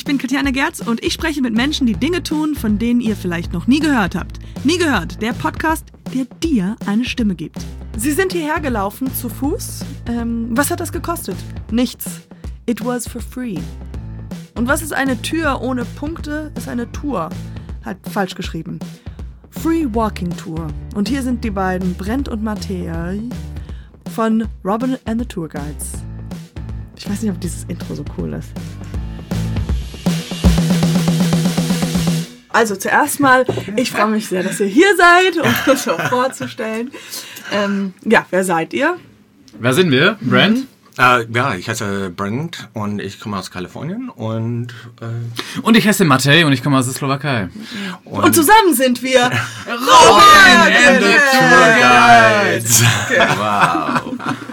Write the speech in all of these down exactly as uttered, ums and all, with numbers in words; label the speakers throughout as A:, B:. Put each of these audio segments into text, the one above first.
A: bin Katjana Gerz und ich spreche mit Menschen, die Dinge tun, von denen ihr vielleicht noch nie gehört habt. Nie gehört, der Podcast, der dir eine Stimme gibt. Sie sind hierher gelaufen zu Fuß. Ähm, was hat das gekostet? Nichts. It was for free. Und was ist eine Tür ohne Punkte? Ist eine Tour. Hat falsch geschrieben. Free Walking Tour. Und hier sind die beiden, Brent und Matthäa, von Robin and the Tour Guides. Ich weiß nicht, ob dieses Intro so cool ist. Also zuerst mal, ich freue mich sehr, dass ihr hier seid, um das auch vorzustellen. Ähm, ja, wer seid ihr?
B: Wer sind wir? Brent?
C: Mhm. Äh, ja, ich heiße Brent und ich komme aus Kalifornien und... Äh,
B: und ich heiße Matej und ich komme aus der Slowakei.
A: Und, und zusammen sind wir
B: Robin and the Tour Guides. Wow.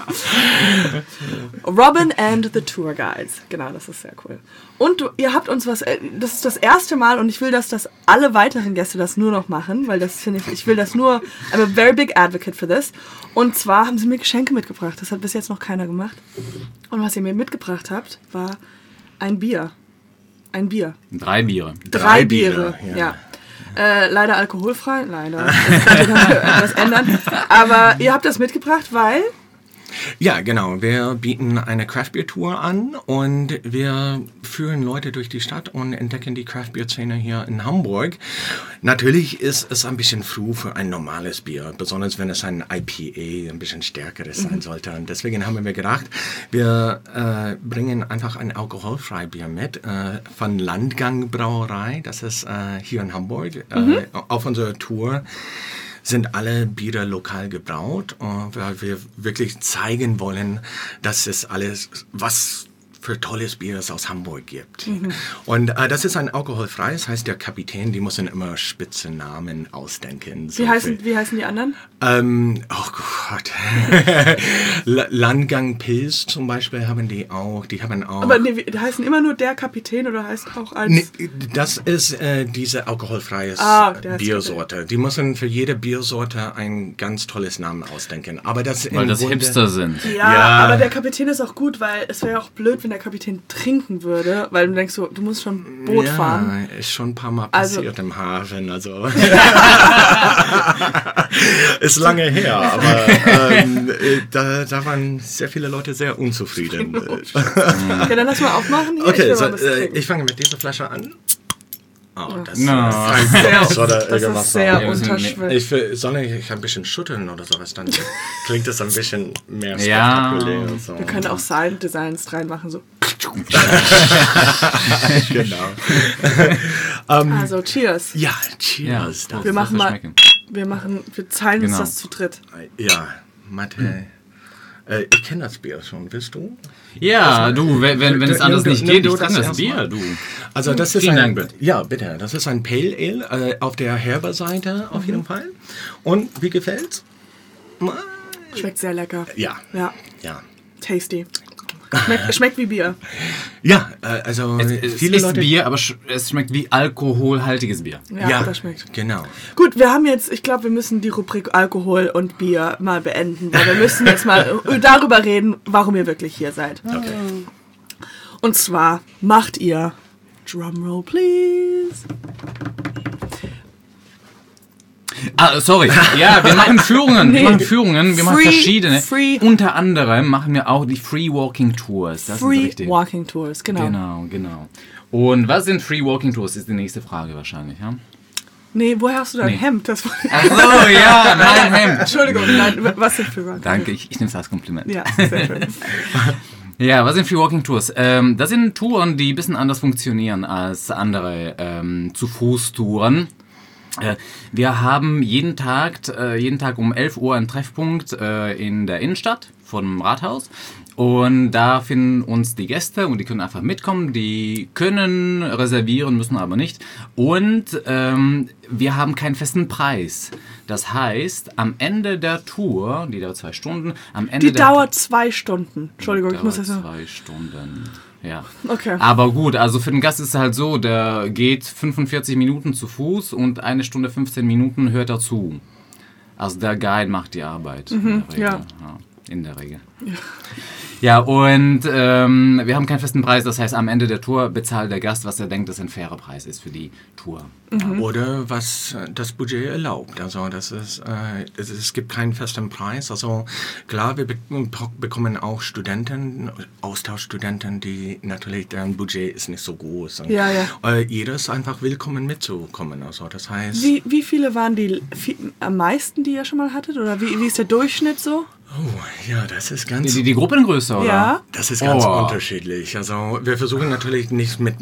A: Robin and the Tour Guides. Genau, das ist sehr cool. Und du, ihr habt uns was, das ist das erste Mal und ich will, dass das alle weiteren Gäste das nur noch machen, weil das finde ich, ich will das nur, I'm a very big advocate for this. Und zwar haben sie mir Geschenke mitgebracht, das hat bis jetzt noch keiner gemacht. Und was ihr mir mitgebracht habt, war ein Bier. Ein Bier.
B: Drei Biere.
A: Drei,
C: Drei
A: Biere,
C: Biere,
A: ja. ja. Äh, leider alkoholfrei, leider. Das könnte dann etwas ändern. Aber ihr habt das mitgebracht, weil...
C: Ja, genau. Wir bieten eine Craft-Beer-Tour an und wir führen Leute durch die Stadt und entdecken die Craft-Beer-Szene hier in Hamburg. Natürlich ist es ein bisschen früh für ein normales Bier, besonders wenn es ein I P A, ein bisschen stärkeres sein sollte. Und deswegen haben wir gedacht, wir äh, bringen einfach ein alkoholfreies Bier mit äh, von Landgang Brauerei. Das ist äh, hier in Hamburg äh, mhm. auf unserer Tour. Sind alle Biere lokal gebraut, weil wir wirklich zeigen wollen, dass es alles, was für tolles Bier es aus Hamburg gibt. Mhm. Und äh, das ist ein alkoholfreies, heißt der Kapitän, die müssen immer spitze Namen ausdenken. So
A: wie, heißen, wie heißen die anderen?
C: Ähm, oh Gott. Landgang Pils zum Beispiel haben die auch. Die haben auch.
A: Aber nee, die heißen immer nur der Kapitän oder heißt auch als...
C: Nee, das ist äh, diese alkoholfreie
A: ah,
C: Biersorte. Die müssen für jede Biersorte ein ganz tolles Namen ausdenken. Aber das
B: weil das Grunde, Hipster sind.
A: Ja, ja, aber der Kapitän ist auch gut, weil es wäre auch blöd, wenn der Kapitän trinken würde, weil du denkst so, du musst schon Boot
C: ja,
A: fahren.
C: Ist schon ein paar Mal passiert also, im Hafen, also ist lange her, aber ähm, da, da waren sehr viele Leute sehr unzufrieden.
A: Okay, dann lass mal aufmachen hier.
C: Okay,
A: ich,
C: so, äh, ich fange mit dieser Flasche an. Oh, das
B: no.
C: ist sehr,
A: oder das ist sehr unterschwellig.
C: Ich will, soll ich ein bisschen schütteln oder sowas, dann klingt das ein bisschen mehr
B: spektakulär.
C: Ja. So.
A: Wir können auch Silent Designs reinmachen, so.
C: Genau.
A: um, also, cheers.
C: Ja, cheers.
B: Ja,
A: wir machen mal, wir machen, wir teilen genau. uns das zu dritt.
C: Ja, Mathe. Hm. Äh, ich kenne das Bier schon, willst du?
B: Ja, also, du, wenn, wenn, wenn es anders nicht geht, ich kann das Bier, du.
C: Also das ist
B: Vielen
C: ein,
B: Dank,
C: ja, bitte. Das ist ein Pale Ale äh, auf der Herber-Seite auf mhm. jeden Fall. Und wie gefällt's?
A: Schmeckt sehr lecker.
C: Ja.
A: Ja.
C: Ja.
A: Tasty. Schmeckt, schmeckt wie Bier.
C: Ja, äh, also
B: es, es
C: viele
B: ist
C: Leute...
B: Bier, aber es schmeckt wie alkoholhaltiges Bier.
A: Ja,
C: ja
A: das schmeckt.
C: Genau.
A: Gut, wir haben jetzt, ich glaube, wir müssen die Rubrik Alkohol und Bier mal beenden, weil wir müssen jetzt mal darüber reden, warum ihr wirklich hier seid.
C: Okay.
A: Und zwar macht ihr, Drumroll please.
B: Ah, sorry. Ja, wir machen Führungen. Nee. Wir machen Führungen. Wir free, machen verschiedene.
A: Free.
B: Unter anderem machen wir auch die Free Walking Tours. Das
A: Free
B: ist richtig.
A: Walking Tours, genau.
B: Genau, genau. Und was sind Free Walking Tours? Ist die nächste Frage wahrscheinlich, ja?
A: Nee, woher hast du dein
B: nee.
A: Hemd? Das
B: Ach so, ja, mein Hemd.
A: Entschuldigung, nein, was sind Free Walking Tours?
B: Danke, ich, ich nehme es als Kompliment.
A: Ja, sehr schön.
B: Ja, was sind Free Walking Tours? Ähm, das sind Touren, die ein bisschen anders funktionieren als andere ähm, Zu-Fuß-Touren. Äh, wir haben jeden Tag, äh, jeden Tag um elf Uhr einen Treffpunkt äh, in der Innenstadt vom Rathaus. Und da finden uns die Gäste und die können einfach mitkommen. Die können reservieren, müssen aber nicht. Und ähm, wir haben keinen festen Preis. Das heißt, am Ende der Tour, die dauert zwei Stunden, am Ende
A: die
B: der
A: dauert zwei Stunden. Entschuldigung,
B: die
A: ich muss das
B: dauert
A: noch.
B: zwei Stunden. Ja.
A: Okay.
B: Aber gut, also für den Gast ist es halt so, der geht fünfundvierzig Minuten zu Fuß und eine Stunde fünfzehn Minuten hört er zu. Also der Guide macht die Arbeit.
A: Mhm,
B: in der Regel.
A: ja.
B: Ja, in der Regel.
A: Ja.
B: Ja, und ähm, wir haben keinen festen Preis. Das heißt, am Ende der Tour bezahlt der Gast, was er denkt, dass ein fairer Preis ist für die Tour.
C: Mhm. Oder was das Budget erlaubt. Also das ist, äh, es, es gibt keinen festen Preis. Also klar, wir be bekommen auch Studenten, Austauschstudenten, die natürlich, deren Budget ist nicht so groß. Und,
A: ja, ja.
C: Äh, jeder ist einfach willkommen mitzukommen. Also das heißt...
A: Wie, wie viele waren die viel, am meisten, die ihr schon mal hattet? Oder wie, wie ist der Durchschnitt so?
C: Oh, ja, das ist ganz...
B: Die, die, die Gruppengröße, oder?
A: Ja.
C: Das ist ganz
B: oh.
C: unterschiedlich. Also wir versuchen natürlich nicht mit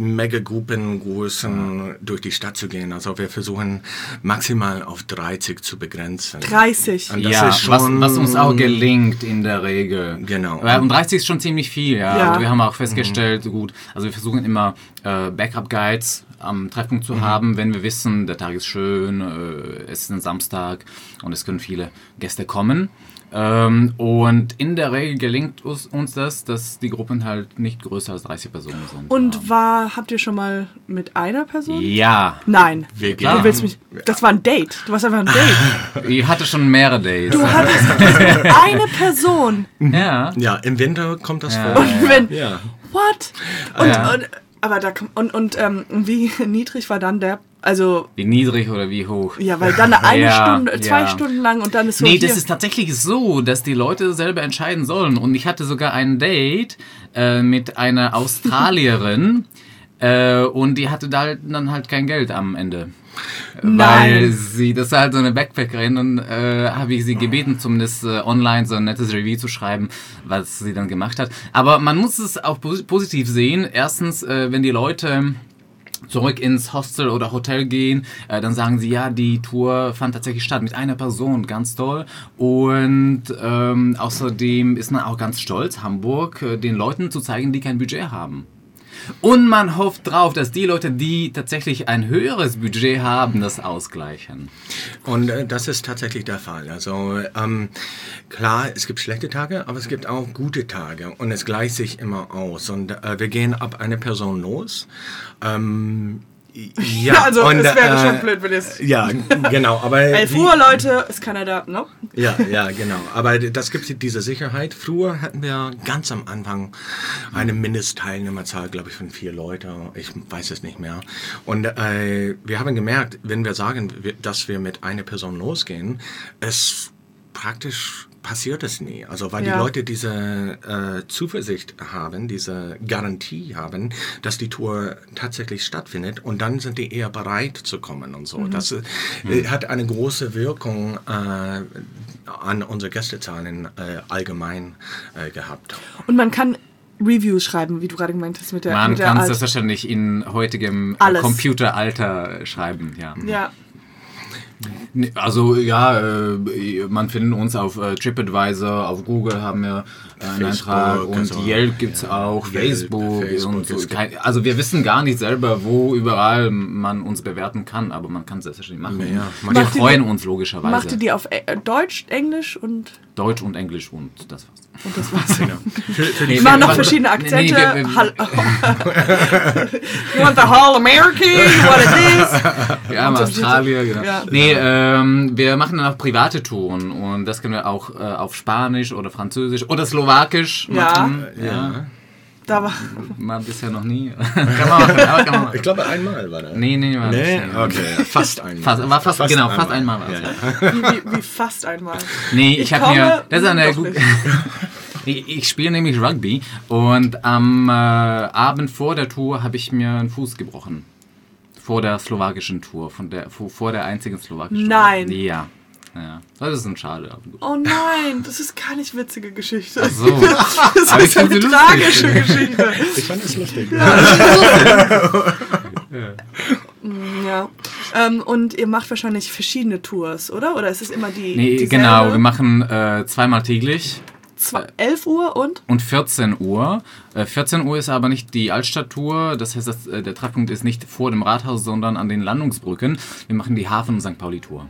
C: Megagruppen-Größen durch die Stadt zu gehen. Also wir versuchen maximal auf dreißig zu begrenzen.
A: dreißig?
C: Und das
B: ja,
C: ist schon,
B: was, was uns auch gelingt in der Regel.
C: Genau.
B: Weil, und dreißig ist schon ziemlich viel, ja.
A: Ja.
B: Und wir haben auch festgestellt, mhm. gut, also wir versuchen immer äh, Backup-Guides am Treffpunkt zu mhm. haben, wenn wir wissen, der Tag ist schön, äh, es ist ein Samstag und es können viele Gäste kommen. Ähm, und in der Regel gelingt uns, uns das, dass die Gruppen halt nicht größer als dreißig Personen sind.
A: Und
B: ja.
A: war, habt ihr schon mal mit einer Person?
B: Ja.
A: Nein.
C: Wir
A: Du willst mich, das war ein Date. Du warst einfach ein Date.
B: Ich hatte schon mehrere Dates.
A: Du hattest eine Person.
B: Ja.
C: Ja, im Winter kommt das
B: Ja.
C: vor.
A: Und wenn,
C: Ja.
A: what? Und,
B: Ja.
A: und, aber da kommt, und, und ähm, wie niedrig war dann der, also,
B: Wie niedrig oder wie hoch?
A: ja, weil dann eine
B: Ja,
A: Stunde, zwei
B: ja.
A: Stunden lang und dann ist so
B: Nee,
A: hier.
B: das ist tatsächlich so, dass die Leute selber entscheiden sollen. Und ich hatte sogar ein Date äh, mit einer Australierin äh, und die hatte da dann halt kein Geld am Ende.
A: Nein.
B: Weil sie, das war halt so eine Backpackerin und äh, habe ich sie gebeten, zumindest äh, online so ein nettes Review zu schreiben, was sie dann gemacht hat. Aber man muss es auch pos- positiv sehen. Erstens, äh, wenn die Leute zurück ins Hostel oder Hotel gehen, äh, dann sagen sie, ja, die Tour fand tatsächlich statt mit einer Person, ganz toll. Und ähm, außerdem ist man auch ganz stolz, Hamburg äh, den Leuten zu zeigen, die kein Budget haben. Und man hofft drauf, dass die Leute, die tatsächlich ein höheres Budget haben, das ausgleichen.
C: Und äh, das ist tatsächlich der Fall. Also ähm, klar, es gibt schlechte Tage, aber es gibt auch gute Tage und es gleicht sich immer aus. Und äh, wir gehen ab einer Person los. Ähm, ja,
A: also
C: und,
A: es wäre
C: äh,
A: schon blöd, wenn es
C: Ja, genau. Aber
A: elf
C: wie-
A: Uhr, Leute, ist keiner da, ne?
C: Ja, ja, genau. Aber das gibt diese Sicherheit. Früher hatten wir ganz am Anfang eine Mindestteilnehmerzahl, glaube ich, von vier Leute. Ich weiß es nicht mehr. Und äh, wir haben gemerkt, wenn wir sagen, wir- dass wir mit einer Person losgehen, es praktisch passiert es nie. Also weil
A: Ja.
C: die Leute diese äh, Zuversicht haben, diese Garantie haben, dass die Tour tatsächlich stattfindet und dann sind die eher bereit zu kommen und so.
A: Mhm.
C: Das äh, hat eine große Wirkung äh, an unsere Gästezahlen äh, allgemein äh, gehabt.
A: Und man kann Reviews schreiben, wie du gerade gemeint hast mit der
B: Man
A: mit der
B: kann es
A: Alt-
B: selbstverständlich in heutigem äh,
A: Alles.
B: Computeralter schreiben, ja.
A: Ja.
B: Nee, Also ja, äh, man findet uns auf äh, TripAdvisor, auf Google haben wir äh, einen
C: Facebook,
B: Eintrag und
C: also,
B: Yelp gibt's
C: ja,
B: auch,
C: Yelp,
B: Facebook,
C: Facebook,
B: und so.
C: es gibt-
B: Kein, also wir wissen gar nicht selber, wo überall man uns bewerten kann, aber man kann es selbstverständlich machen.
C: Ja,
B: wir
A: Macht ihr
B: freuen
A: die-
B: uns logischerweise.
A: Macht ihr die auf äh, Deutsch, Englisch und,
B: Deutsch und Englisch und das war's.
A: und das war's?
C: Genau. Für, für die
B: Nee,
A: Wir machen noch
B: was-
A: verschiedene
B: nee,
A: Akzente.
B: nee, wir- wir-
A: Hall- you want the whole American? You want this?
B: Ja, mal Australien, genau.
A: Ja.
B: Nee, ähm, wir machen dann auch private Touren und das können wir auch äh, auf Spanisch oder Französisch oder Slowakisch
A: Ja.
B: machen.
C: Ja.
A: Da war,
B: Mal bisher noch nie. kann man machen, aber kann man machen.
C: Ich glaube, einmal war das.
B: Nee, nee, war
C: Nee,
B: nicht.
C: okay, fast einmal.
B: Fast, war fast, genau, fast einmal war es.
C: Ja,
B: Ja.
C: ja.
A: wie, wie, wie fast einmal.
B: Nee, ich,
A: Ich
B: habe
A: komme,
B: mir, das ist eine
A: doch
B: gute,
A: nicht.
B: ich, ich spiele nämlich Rugby und am äh, Abend vor der Tour habe ich mir einen Fuß gebrochen. Vor der slowakischen Tour, von der, vor, vor der einzigen slowakischen
A: Nein.
B: Tour. Ja. Ja, das ist ein Schade. Aber gut.
A: Oh nein, das ist gar nicht witzige Geschichte.
B: Ach so.
A: Das
B: Aber ich
A: ist eine
B: finde sie
A: tragische
B: lustig.
A: Geschichte.
C: Ich fand es lustig.
A: Ja. Ähm, und ihr macht wahrscheinlich verschiedene Tours, oder? Oder ist es immer die
B: Nee,
A: dieselbe?
B: genau, wir machen äh, zweimal täglich.
A: Zwei, elf Uhr und?
B: Und vierzehn Uhr. Äh, vierzehn Uhr ist aber nicht die Altstadttour, das heißt, das, äh, der Treffpunkt ist nicht vor dem Rathaus, sondern an den Landungsbrücken. Wir machen die Hafen- und Sankt Pauli-Tour.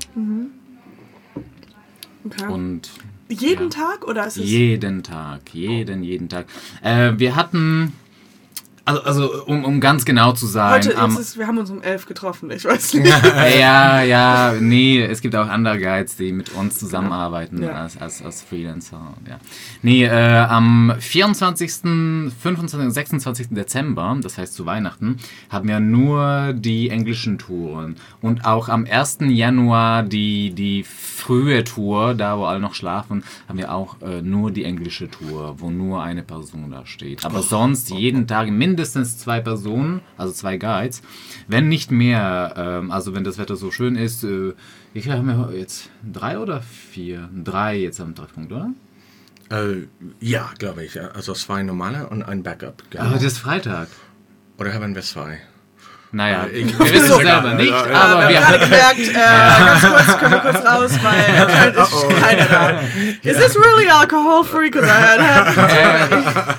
A: Okay.
B: Und
A: Jeden
B: ja.
A: Tag oder ist es?
B: jeden Tag, jeden, jeden Tag. Äh, wir hatten, Also, also um, um ganz genau zu sein.
A: Heute
B: am,
A: ist es, wir haben uns um elf getroffen, ich weiß nicht.
B: ja, ja, nee, es gibt auch andere Guides, die mit uns zusammenarbeiten
A: Ja.
B: als, als, als Freelancer. Ja. Nee, äh, am vierundzwanzigsten, fünfundzwanzigsten und sechsundzwanzigsten Dezember, das heißt zu Weihnachten, haben wir nur die englischen Touren. Und auch am ersten Januar die, die frühe Tour, da wo alle noch schlafen, haben wir auch äh, nur die englische Tour, wo nur eine Person da steht. Aber sonst jeden Tag mindestens zwei Personen, also zwei Guides, wenn nicht mehr. Ähm, also wenn das Wetter so schön ist, äh, wie viele haben wir jetzt? Drei oder vier? Drei jetzt am Treffpunkt, oder?
C: Äh, ja, glaube ich. Ja. Also zwei normale und ein Backup. Genau.
B: Aber das ist Freitag.
C: Oder haben wir zwei?
B: Naja,
C: Äh, ich-
B: wir wissen es
C: So.
B: selber nicht,
C: Ja, ja,
A: Aber
B: aber
A: wir
B: wir
A: haben gerade gemerkt, äh, ganz kurz, können wir kurz raus, weil anscheinend ist keiner da. Is this really alcohol free? Because I had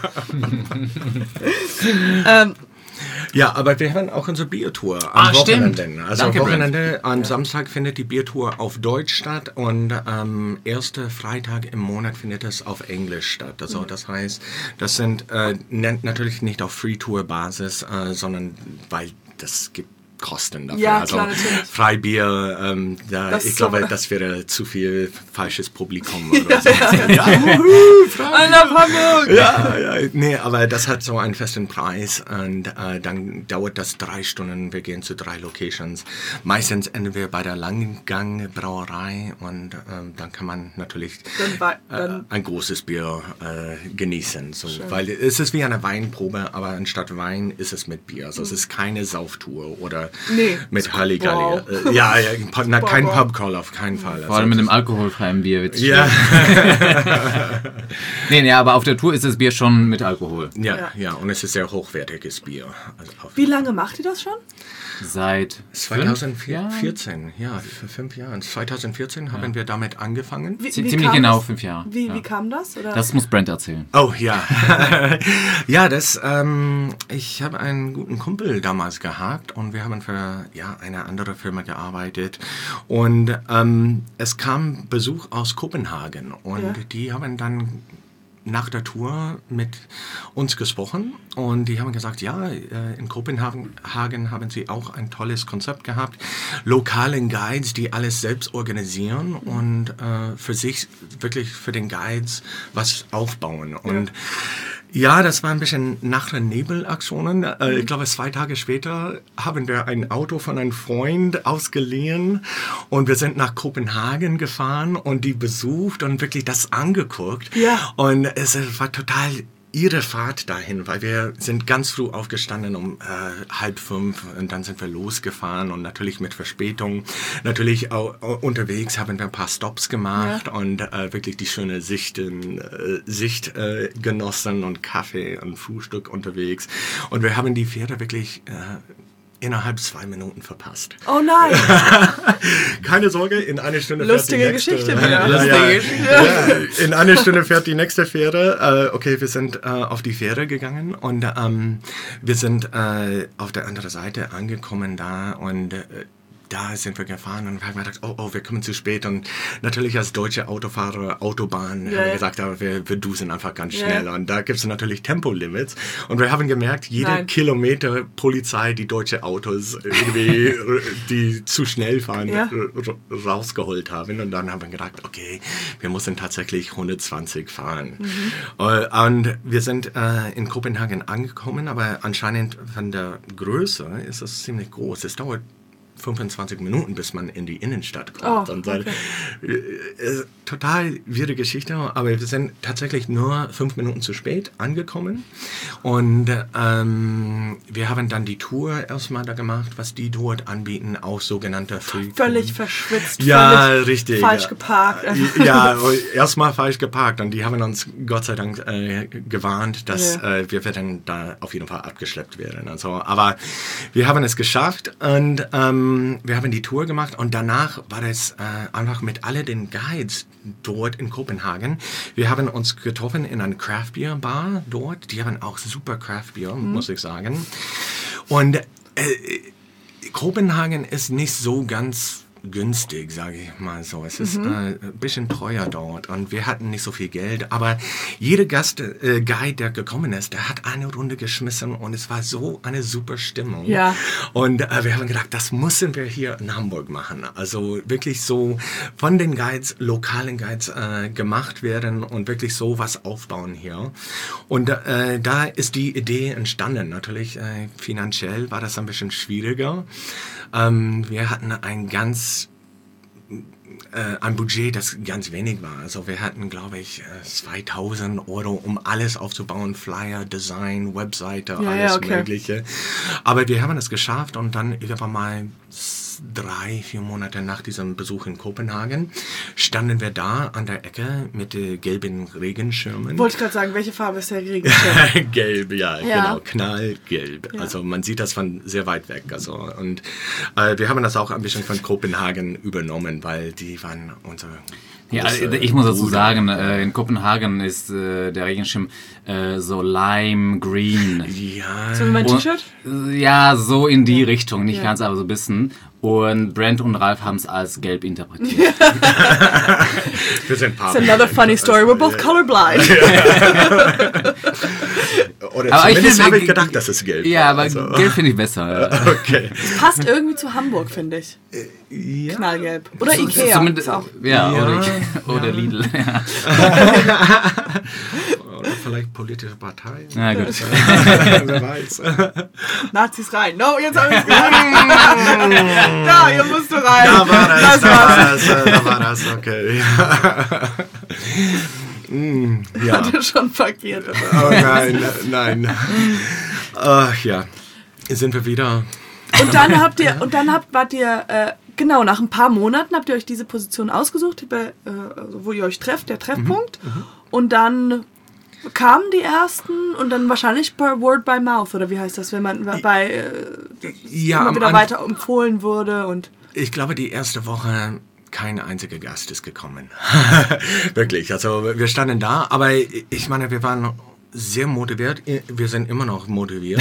A: ähm,
C: Ja, aber wir haben auch unsere Biertour am
B: Ah, stimmt.
C: Wochenende. Also
B: Danke,
C: am Wochenende, am Samstag findet die Biertour auf Deutsch statt und am ersten Freitag im Monat findet es auf Englisch statt. Also das heißt, das sind äh, ne- natürlich nicht auf Free-Tour-Basis, äh, sondern weil das gibt Kosten dafür.
A: Ja,
C: also
A: klar, natürlich.
C: Freibier, ähm, da,
A: Das
C: ich
A: ist
C: glaube,
A: so-
C: das wäre zu viel falsches Publikum. Oder so.
A: ja, I love Hamburg!
C: Ja, ja, nee, aber das hat so einen festen Preis und äh, dann dauert das drei Stunden. Wir gehen zu drei Locations. Meistens enden wir bei der Langgang Brauerei und ähm, dann kann man natürlich
A: Dann wei- dann-
C: äh, ein großes Bier äh, genießen. So, weil es ist wie eine Weinprobe, aber anstatt Wein ist es mit Bier. Also es ist keine Sauftour oder
A: Nee.
C: mit Halligalli.
A: Wow.
C: Äh, ja, ja, na, kein
A: Wow.
C: Pubcrawl auf keinen Fall.
B: vor allem mit dem alkoholfreien Bier wird's
C: Ja,
B: Nee, nee, aber auf der Tour ist das Bier schon mit Alkohol.
C: ja,
A: Ja.
C: ja, und es ist sehr hochwertiges Bier. Also auf
A: Wie lange macht ihr das schon?
B: Seit fünf Jahren?
C: zweitausendvierzehn, ja, für fünf Jahren. zweitausendvierzehn haben wir damit angefangen.
A: Wie,
B: Zie-
A: wie
B: ziemlich
A: kam
B: genau
A: das?
B: fünf Jahre.
A: Wie,
B: Ja.
A: wie kam das? Oder?
B: Das muss Brent erzählen.
C: Oh ja, ja, das. Ähm, ich habe einen guten Kumpel damals gehabt und wir haben für ja eine andere Firma gearbeitet und ähm, es kam Besuch aus Kopenhagen und
A: Ja.
C: die haben dann nach der Tour mit uns gesprochen und die haben gesagt, ja, äh, in Kopenhagen Hagen haben sie auch ein tolles Konzept gehabt, lokalen Guides, die alles selbst organisieren und äh, für sich wirklich für den Guides was aufbauen und ja, das war ein bisschen Nacht- und Nebelaktionen. Äh, ich glaube, zwei Tage später haben wir ein Auto von einem Freund ausgeliehen und wir sind nach Kopenhagen gefahren und die besucht und wirklich das angeguckt.
A: Ja.
C: Und es war total ihre Fahrt dahin, weil wir sind ganz früh aufgestanden um äh, halb fünf und dann sind wir losgefahren und natürlich mit Verspätung. Natürlich auch, auch unterwegs haben wir ein paar Stops gemacht
A: Ja.
C: und äh, wirklich die schöne Sicht, in, äh, Sicht äh, genossen und Kaffee und Frühstück unterwegs. Und wir haben die Fähre wirklich äh, innerhalb zwei Minuten verpasst.
A: Oh nein!
C: Keine Sorge, in einer Stunde
A: Lustige
C: fährt die nächste.
A: Geschichte wieder.
C: Ja, ja, ja. In einer Stunde fährt die nächste Fähre. Äh, okay, wir sind äh, auf die Fähre gegangen und ähm, wir sind äh, auf der anderen Seite angekommen da und äh, da sind wir gefahren und haben gedacht, oh, oh, wir kommen zu spät. Und natürlich als deutsche Autofahrer, Autobahn,
A: Ja,
C: haben wir
A: ja.
C: gesagt, aber wir, wir dusen einfach ganz
A: Ja.
C: schnell. Und da gibt es natürlich Tempolimits. Und wir haben gemerkt, jeder
A: Nein.
C: Kilometer Polizei, die deutsche Autos irgendwie, die zu schnell fahren,
A: Ja.
C: r- rausgeholt haben. Und dann haben wir gedacht, okay, wir müssen tatsächlich hundertzwanzig fahren. Äh, Und wir sind äh, in Kopenhagen angekommen, aber anscheinend von der Größe ist es ziemlich groß. Es dauert fünfundzwanzig Minuten, bis man in die Innenstadt kommt.
A: Oh,
C: Und dann,
A: okay.
C: äh, total wirre Geschichte, aber wir sind tatsächlich nur fünf Minuten zu spät angekommen. Und ähm, wir haben dann die Tour erstmal da gemacht, was die dort anbieten, auch sogenannte Free
A: Völlig verschwitzt.
C: Ja,
A: völlig
C: richtig.
A: Falsch
C: ja.
A: geparkt.
C: Ja, erstmal falsch geparkt und die haben uns Gott sei Dank äh, gewarnt, dass
A: Ja.
C: äh, wir werden da auf jeden Fall abgeschleppt werden. Also, aber wir haben es geschafft und ähm, wir haben die Tour gemacht und danach war es äh, einfach mit alle den Guides dort in Kopenhagen. Wir haben uns getroffen in einer Craft Beer Bar dort. Die haben auch super Craft Beer,
A: Mhm.
C: muss ich sagen. Und äh, Kopenhagen ist nicht so ganz günstig, sage ich mal so. Es ist mhm. äh, ein bisschen teuer dort und wir hatten nicht so viel Geld, aber jeder Gast, äh, Guide, der gekommen ist, der hat eine Runde geschmissen und es war so eine super Stimmung.
A: Ja.
C: Und äh, wir haben gedacht, das müssen wir hier in Hamburg machen. Also wirklich so von den Guides, lokalen Guides äh, gemacht werden und wirklich so was aufbauen hier. Und äh, da ist die Idee entstanden. Natürlich äh, finanziell war das ein bisschen schwieriger. Ähm, wir hatten ein ganz äh, ein Budget, das ganz wenig war. Also wir hatten, glaube ich, äh, zweitausend Euro, um alles aufzubauen, Flyer, Design, Webseite,
A: ja,
C: alles
A: ja, okay.
C: Mögliche. Aber wir haben es geschafft und dann irgendwann mal drei, vier Monate nach diesem Besuch in Kopenhagen standen wir da an der Ecke mit äh, gelben Regenschirmen.
A: Wollte ich gerade sagen, welche Farbe ist der Regenschirm?
C: Gelb, ja,
A: ja,
C: genau, knallgelb. Ja. Also man sieht das von sehr weit weg. Also, und äh, wir haben das auch ein bisschen von Kopenhagen übernommen, weil die waren unsere...
B: Ja, ich muss dazu sagen, äh, in Kopenhagen ist äh, der Regenschirm äh, so lime green.
C: Ja.
A: So wie mein T-Shirt?
B: Ja, so in die Richtung, nicht
A: ja.
B: ganz, aber so ein bisschen. Und Brent und Ralf haben es als gelb interpretiert.
C: Wir sind
A: It's another funny story, we're both colorblind.
C: Oder aber zumindest habe ich gedacht, dass es gelb
B: Ja,
C: war,
B: aber
C: also.
B: Gelb finde ich besser.
C: Okay.
A: Es passt irgendwie zu Hamburg, finde ich.
C: Ja.
A: Knallgelb. Oder
B: so,
A: Ikea.
B: Zumindest auch. Ja,
C: ja,
B: oder,
C: ja.
B: oder Lidl. Ja.
C: Oder vielleicht politische Partei.
B: Na gut.
C: Wer weiß.
A: Nazis rein. No, jetzt habe ich es gesagt. Da, ihr musst rein.
C: Da war das,
A: das
C: da war das, da war das, okay. mm, ja.
A: Hatte schon verkehrt.
C: Oh nein, nein. Ach ja, sind wir wieder.
A: Und dann habt ihr, und dann habt, wart ihr, äh, genau, nach ein paar Monaten habt ihr euch diese Position ausgesucht, bei, äh, wo ihr euch trefft, der Treffpunkt. Mhm, mhm. Und dann kamen die ersten und dann wahrscheinlich per Word by Mouth, oder wie heißt das, wenn man bei äh,
C: ja,
A: immer wieder Anf- weiter empfohlen wurde und...
C: Ich glaube, die erste Woche kein einziger Gast ist gekommen. Wirklich, also wir standen da, aber ich meine, wir waren sehr motiviert. Wir sind immer noch motiviert.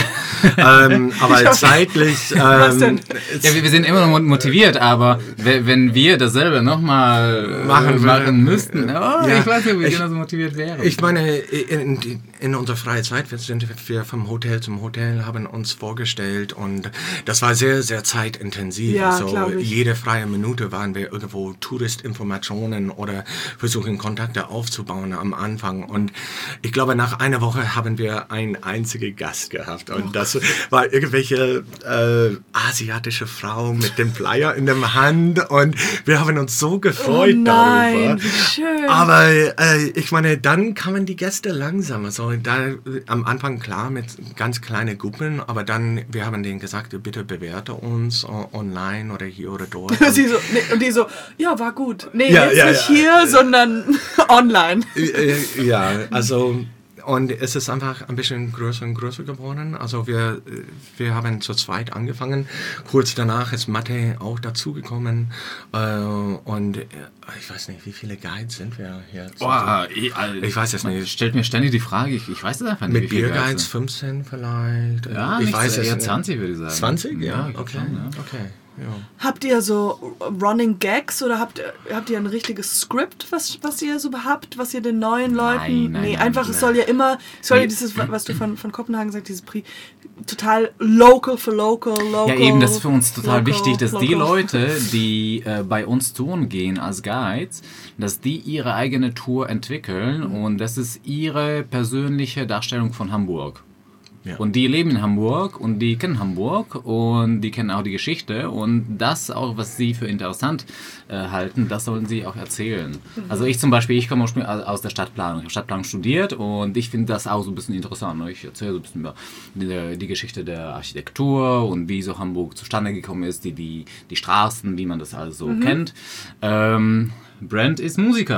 C: ähm, aber zeitlich... Ähm,
A: Was denn?
B: Ja, wir sind immer noch motiviert, aber wenn wir dasselbe nochmal machen, machen müssten, oh, ja, ich weiß nicht, ob wir genauso motiviert wären.
C: Ich meine, in, in unserer freien Zeit wir sind wir vom Hotel zum Hotel, haben uns vorgestellt und das war sehr, sehr zeitintensiv.
A: Ja,
C: also jede freie Minute waren wir irgendwo Touristinformationen oder versuchen Kontakte aufzubauen am Anfang und ich glaube, nach einer Woche haben wir einen einzigen Gast gehabt und oh. das war irgendwelche äh, asiatische Frau mit dem Flyer in der Hand und wir haben uns so gefreut
A: oh nein,
C: darüber.
A: Wie schön.
C: Aber äh, ich meine, dann kamen die Gäste langsam. Also da am Anfang klar mit ganz kleinen Gruppen, aber dann wir haben denen gesagt, bitte bewerte uns online oder hier oder dort.
A: Sie so, nee, und die so, ja, war gut. Nee,
C: ja,
A: jetzt
C: ja,
A: nicht
C: ja.
A: hier, sondern online.
C: Ja, also und es ist einfach ein bisschen größer und größer geworden. Also wir, wir haben zu zweit angefangen. Kurz danach ist Mathe auch dazugekommen. Äh, und ich weiß nicht, wie viele Guides sind wir hier?
B: Boah, ich,
C: ich weiß es nicht.
B: Stellt mir ständig die Frage, ich, ich weiß es einfach nicht.
C: Mit Bierguides fünfzehn vielleicht.
B: Ja,
C: ich
B: nicht,
C: weiß es
B: eher zwanzig würde ich sagen.
C: zwanzig? Ja,
B: ja
C: okay.
B: Schon, ja.
C: Okay. Ja.
A: Habt ihr so Running Gags oder habt, habt ihr ein richtiges Skript, was, was ihr so habt, was ihr den neuen Leuten...
B: Nein, nein,
A: nee,
B: nein,
A: einfach,
B: nein.
A: es soll ja immer, es soll ja dieses, was du von, von Kopenhagen sagst, dieses Pri, total local for local, local...
B: Ja eben, das ist für uns total
A: local,
B: wichtig, dass
A: local.
B: die Leute, die äh, bei uns touren gehen als Guides, dass die ihre eigene Tour entwickeln mhm. und das ist ihre persönliche Darstellung von Hamburg. Ja. Und die leben in Hamburg und die kennen Hamburg und die kennen auch die Geschichte und das auch, was sie für interessant äh, halten, das sollen sie auch erzählen. Mhm. Also ich zum Beispiel, ich komme aus der Stadtplanung, ich habe Stadtplanung studiert und ich finde das auch so ein bisschen interessant. Ich erzähle so ein bisschen über die, die Geschichte der Architektur und wie so Hamburg zustande gekommen ist, die, die, die Straßen, wie man das also mhm. kennt. Ähm, Brent ist Musiker.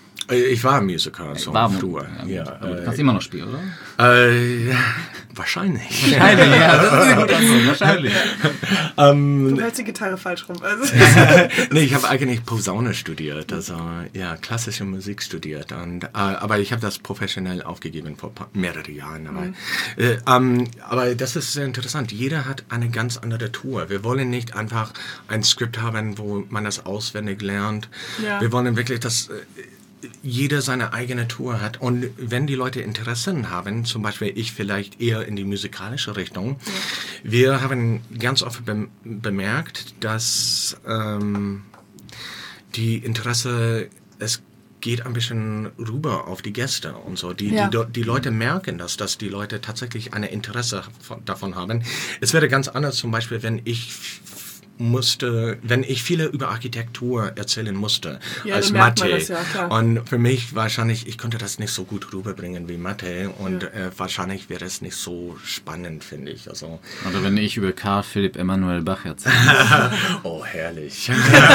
C: Ich war Musiker, so
B: war
C: früher.
B: Ja,
C: Ja,
B: aber du
C: äh,
B: kannst immer noch spielen, oder?
C: Äh, wahrscheinlich.
B: Wahrscheinlich, ja. Das ist eine gute Antwort, wahrscheinlich.
C: ähm,
A: Du hältst die Gitarre falsch rum. Also.
C: nee, ich habe eigentlich Posaune studiert, also ja, klassische Musik studiert. Und, äh, aber ich habe das professionell aufgegeben vor mehreren Jahren. Aber, mhm. äh, ähm, aber das ist sehr interessant. Jeder hat eine ganz andere Tour. Wir wollen nicht einfach ein Skript haben, wo man das auswendig lernt. Ja. Wir wollen wirklich, dass äh, jeder seine eigene Tour hat. Und wenn die Leute Interessen haben, zum Beispiel ich vielleicht eher in die musikalische Richtung, ja. wir haben ganz oft be- bemerkt, dass ähm, die Interesse, es geht ein bisschen rüber auf die Gäste und so. Die, ja. die, die Leute merken das, dass die Leute tatsächlich ein Interesse von, davon haben. Es wäre ganz anders, zum Beispiel, wenn ich musste, wenn ich viele über Architektur erzählen musste, ja, als Mathe. Das, ja, klar. Und für mich wahrscheinlich, ich konnte das nicht so gut rüberbringen wie Mathe und ja. äh, wahrscheinlich wäre es nicht so spannend, finde ich. Also,
B: oder wenn ich über Karl Philipp Emanuel Bach erzähle.
C: Oh, herrlich.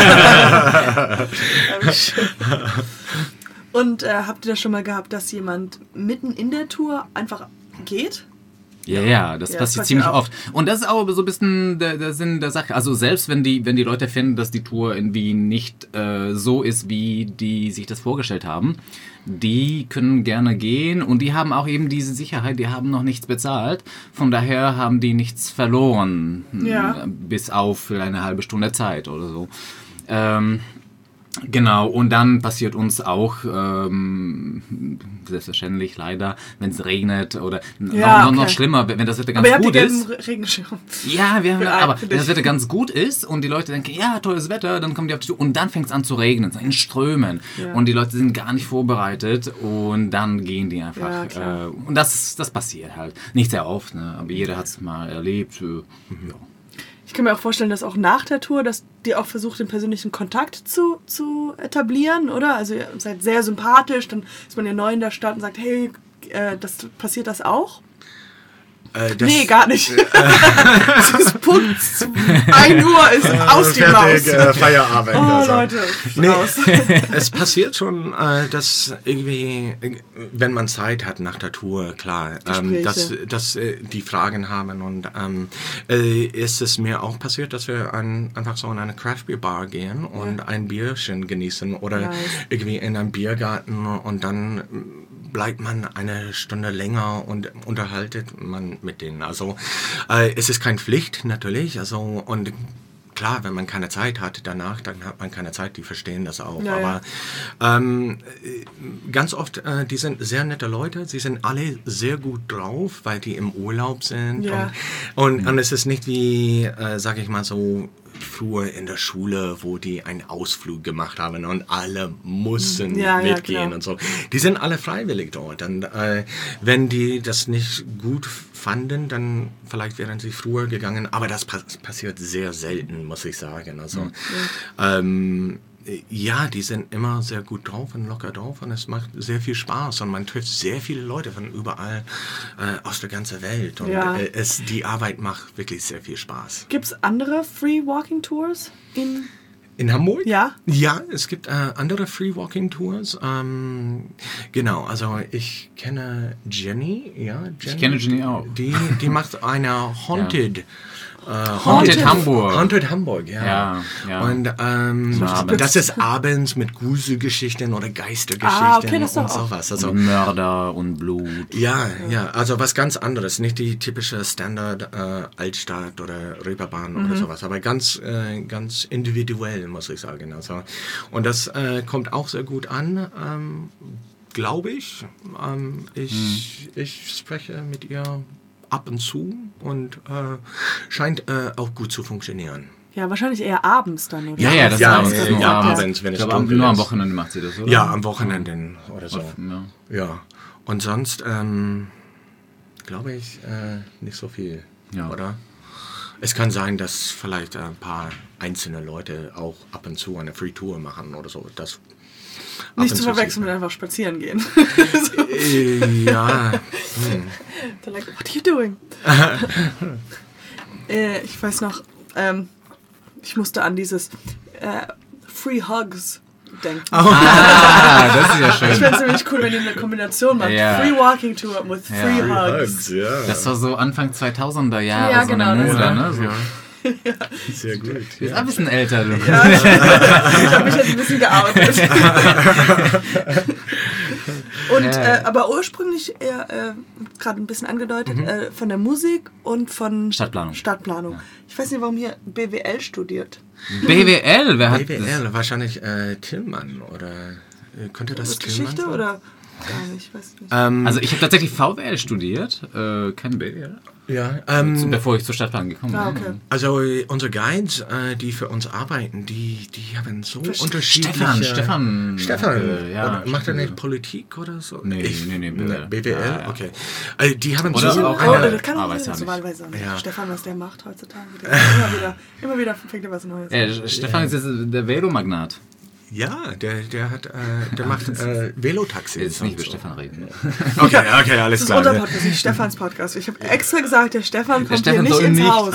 A: Und äh, habt ihr das schon mal gehabt, dass jemand mitten in der Tour einfach geht?
B: Ja, ja, das ja, passiert das ziemlich oft. Und das ist auch so ein bisschen der, der Sinn der Sache. Also selbst wenn die, wenn die Leute finden, dass die Tour irgendwie nicht äh, so ist, wie die sich das vorgestellt haben, die können gerne gehen und die haben auch eben diese Sicherheit, die haben noch nichts bezahlt. Von daher haben die nichts verloren, ja. bis auf für eine halbe Stunde Zeit oder so. Ähm, Genau, und dann passiert uns auch, ähm, selbstverständlich leider, wenn es regnet oder
A: ja,
B: noch,
A: okay.
B: noch schlimmer, wenn das Wetter ganz
A: aber
B: gut
A: ihr habt
B: ist.
A: Re- Regenschirm.
B: Ja, wir haben,
A: für
B: aber
A: für
B: wenn das Wetter ganz gut ist und die Leute denken, ja, tolles Wetter, dann kommen die auf die Tour und dann fängt es an zu regnen, in Strömen ja. und die Leute sind gar nicht vorbereitet und dann gehen die einfach. Ja, äh, und das, das passiert halt. Nicht sehr oft, ne? Aber jeder hat es mal erlebt. Äh, ja.
A: Ich kann mir auch vorstellen, dass auch nach der Tour, dass die auch versucht, den persönlichen Kontakt zu, zu etablieren, oder? Also ihr seid sehr sympathisch, dann ist man ja neu in der Stadt und sagt, hey, äh, das, passiert das auch?
C: Äh, das,
A: nee, gar nicht. Äh, es ist Punkt ein Uhr ist aus die Maus.
C: Äh, Feierabend.
A: Oh,
C: also.
A: Leute,
C: nee, es passiert schon, äh, dass irgendwie, wenn man Zeit hat nach der Tour, klar, ähm, dass, dass äh, die Fragen haben und ähm, äh, ist es mir auch passiert, dass wir an, einfach so in eine Craft Beer Bar gehen und ja. ein Bierchen genießen oder nice. irgendwie in einem Biergarten und dann bleibt man eine Stunde länger und unterhaltet man mit denen. Also äh, es ist keine Pflicht natürlich. Also und klar, wenn man keine Zeit hat danach, dann hat man keine Zeit. Die verstehen das auch. Ja, aber ja. Ähm, ganz oft, äh, die sind sehr nette Leute. Sie sind alle sehr gut drauf, weil die im Urlaub sind. Ja. Und, und, mhm. und es ist nicht wie, äh, sag ich mal so, früher in der Schule, wo die einen Ausflug gemacht haben und alle mussten ja, mitgehen ja, und so. Die sind alle freiwillig dort. Und äh, wenn die das nicht gut fanden, dann vielleicht wären sie früher gegangen. Aber das pass- passiert sehr selten, muss ich sagen. Also ja. ähm, ja, die sind immer sehr gut drauf und locker drauf und es macht sehr viel Spaß und man trifft sehr viele Leute von überall äh, aus der ganzen Welt und ja. äh, es, die Arbeit macht wirklich sehr viel Spaß.
A: Gibt es andere Free Walking Tours in
C: In Hamburg?
A: Ja.
C: Ja, es gibt äh, andere Free Walking Tours. Ähm, genau, also ich kenne Jenny, ja. Jenny,
B: ich kenne Jenny auch.
C: Die, die macht eine Haunted.
B: ja. Uh, Haunted, Haunted Hamburg.
C: Haunted Hamburg, ja.
B: ja, ja.
C: Und ähm, das ist abends mit Gruselgeschichten oder Geistergeschichten
A: ah, okay, das
C: und sowas. Also,
B: und Mörder und Blut.
C: Ja, ja, also was ganz anderes. Nicht die typische Standard äh, Altstadt oder Reeperbahn mhm. oder sowas, aber ganz, äh, ganz individuell, muss ich sagen. Also, und das äh, kommt auch sehr gut an, ähm, glaube ich. Ähm, ich. Mhm. Ich spreche mit ihr ab und zu und äh, scheint äh, auch gut zu funktionieren.
A: Ja, wahrscheinlich eher abends dann, oder?
B: Ja, ja, das
C: ja,
B: ist abends.
C: Ja,
B: ja,
C: ja,
B: abends,
C: abends, wenn es
B: ich
C: dunkel
B: nur
C: ist.
B: Am Wochenende macht sie das, oder?
C: Ja, am Wochenende oder so.
B: Ja.
C: ja. Und sonst, ähm, glaube ich, äh, nicht so viel,
B: ja.
C: oder? Es kann sein, dass vielleicht ein paar einzelne Leute auch ab und zu eine Free Tour machen oder so. Das
A: Nicht zu verwechseln mit einfach spazieren gehen.
C: so. äh, ja. Hm.
A: They're like, what are you doing? äh, ich weiß noch, ähm, ich musste an dieses äh, Free Hugs denken.
B: Oh. Ah, das ist ja schön.
A: Ich finde es ziemlich cool, wenn ihr eine Kombination macht.
B: Ja.
A: Free Walking Tour with
B: ja.
A: Free
C: Free
A: Hugs.
C: Hugs, ja.
B: Das war so Anfang zweitausender Jahre,
A: Ja,
B: so
A: genau,
B: eine
A: das
B: Mode,
A: war-
B: ne? So.
C: Ja. Sehr gut.
B: Du bist ein bisschen älter, du.
A: Ja, ich ich habe mich jetzt ein bisschen geoutet. Und,
B: Ja.
A: äh, aber ursprünglich eher, äh, gerade ein bisschen angedeutet,
C: Mhm.
A: äh, von der Musik und von
B: Stadtplanung.
A: Stadtplanung.
B: Ja.
A: Ich weiß nicht, warum hier B W L studiert.
B: B W L, wer hat
C: B W L, wahrscheinlich äh, Tillmann oder äh, könnte das
A: Ist
C: Tillmann
A: Geschichte
C: sein?
A: oder gar nicht? Ich weiß nicht.
C: Ähm,
B: Also ich habe tatsächlich V W L studiert, äh, kein B W L,
C: ja, ähm,
B: bevor ich zur Stadtplanung gekommen bin.
A: Ah, okay.
C: also äh, unsere Guides, äh, die für uns arbeiten, die, die haben so unterschiedliche...
B: Stefan, Stefan.
C: Stefan,
B: äh, ja,
C: oder macht er
B: stimmt.
C: nicht Politik oder so?
B: Nee,
C: ich,
B: nee, nee, B W L.
C: B W L,
B: Ja, ja.
C: okay. Also die haben
B: Oder
C: so
B: auch
A: Oh,
B: eine-
A: das kann
B: Ah,
A: man
B: weiß ja
A: so
B: nicht.
A: wahlweise auch nicht.
C: Ja.
A: Stefan, was der macht heutzutage. Der immer wieder, immer wieder fängt er was Neues an.
B: Äh, Stefan ist jetzt der Velomagnat.
C: Ja, der, der hat, äh, der macht äh, Velotaxis.
B: Jetzt nicht
C: und
B: über
C: so.
B: Stefan reden.
C: Okay, okay, alles
A: Das ist
C: klar.
A: unser Podcast, nicht Stefans Podcast. Ich habe extra gesagt, der Stefan kommt
B: Stefan
A: hier
B: soll
A: nicht ins
B: nicht.
A: Haus.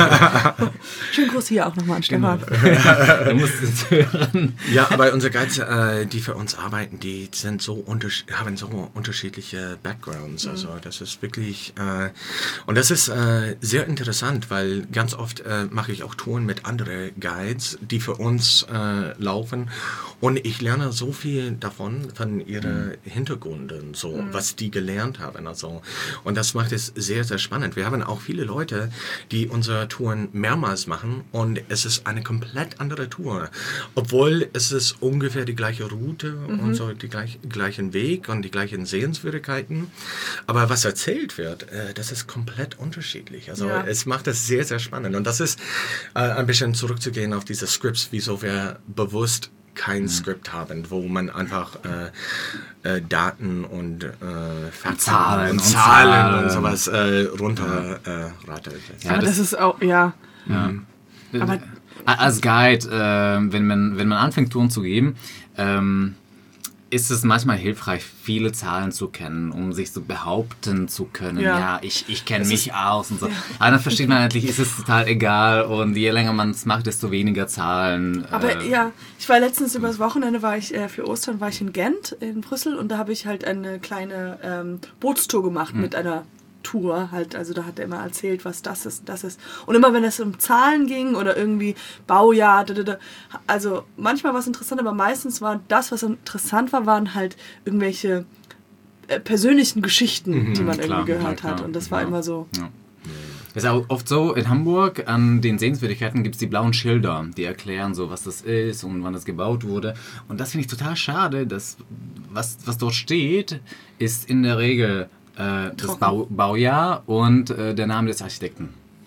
A: Schönen Gruß hier auch nochmal an Stefan.
B: Du musst es hören.
C: Ja, aber unsere Guides, äh, die für uns arbeiten, die sind so untersch- haben so unterschiedliche Backgrounds. Also das ist wirklich äh, und das ist äh, sehr interessant, weil ganz oft äh, mache ich auch Touren mit anderen Guides, die für uns äh, laufen, und ich lerne so viel davon von ihren mhm. Hintergründen, so mhm. was die gelernt haben. Also und das macht es sehr sehr spannend. Wir haben auch viele Leute, die unsere Touren mehrmals machen, und es ist eine komplett andere Tour, obwohl es ist ungefähr die gleiche Route mhm. und so die gleich, gleichen Weg und die gleichen Sehenswürdigkeiten. Aber was erzählt wird, äh, das ist komplett unterschiedlich. Also
A: Ja.
C: es macht es sehr, sehr spannend. Und das ist äh, ein bisschen zurückzugehen auf diese Scripts, wieso wir bewusst kein mhm. Skript haben, wo man einfach äh, äh, Daten und äh, Fakten
B: Zahlen
C: und,
B: und
C: Zahlen
B: Zahlen.
C: und sowas äh, runter äh, rattert.
B: Ja,
A: Aber
B: das-
A: das ist auch, ja.
B: Ja.
A: Aber-
B: Als Guide, äh, wenn, man, wenn man anfängt, Touren zu geben, ähm, ist es manchmal hilfreich, viele Zahlen zu kennen, um sich so behaupten zu können.
A: Ja.
B: Ja, ich, ich kenne
A: Das
B: mich
A: ist-
B: aus und so.
A: ja.
B: Aber dann versteht man eigentlich, ist es total egal, und je länger man es macht, desto weniger Zahlen.
A: Aber
B: äh,
A: ja, ich war letztens übers Wochenende, war ich äh, für Ostern war ich in Gent, in Brüssel, und da habe ich halt eine kleine ähm, Bootstour gemacht
B: Mhm.
A: mit einer Tour halt, also da hat er immer erzählt, was das ist, das ist. Und immer wenn es um Zahlen ging oder irgendwie Baujahr, da, da, da, also manchmal war es interessant, aber meistens war das, was interessant war, waren halt irgendwelche äh, persönlichen Geschichten,
C: Mhm,
A: die man
B: klar,
A: irgendwie gehört
B: klar,
A: hat.
B: klar.
A: Und das war
B: Ja.
A: immer so.
B: Ja. Es ist auch oft so, in Hamburg an den Sehenswürdigkeiten gibt es die blauen Schilder, die erklären so, was das ist und wann das gebaut wurde. Und das finde ich total schade, dass was, was dort steht, ist in der Regel äh, das
A: Trocken.
B: Bau, Baujahr und äh, der Name des Architekten.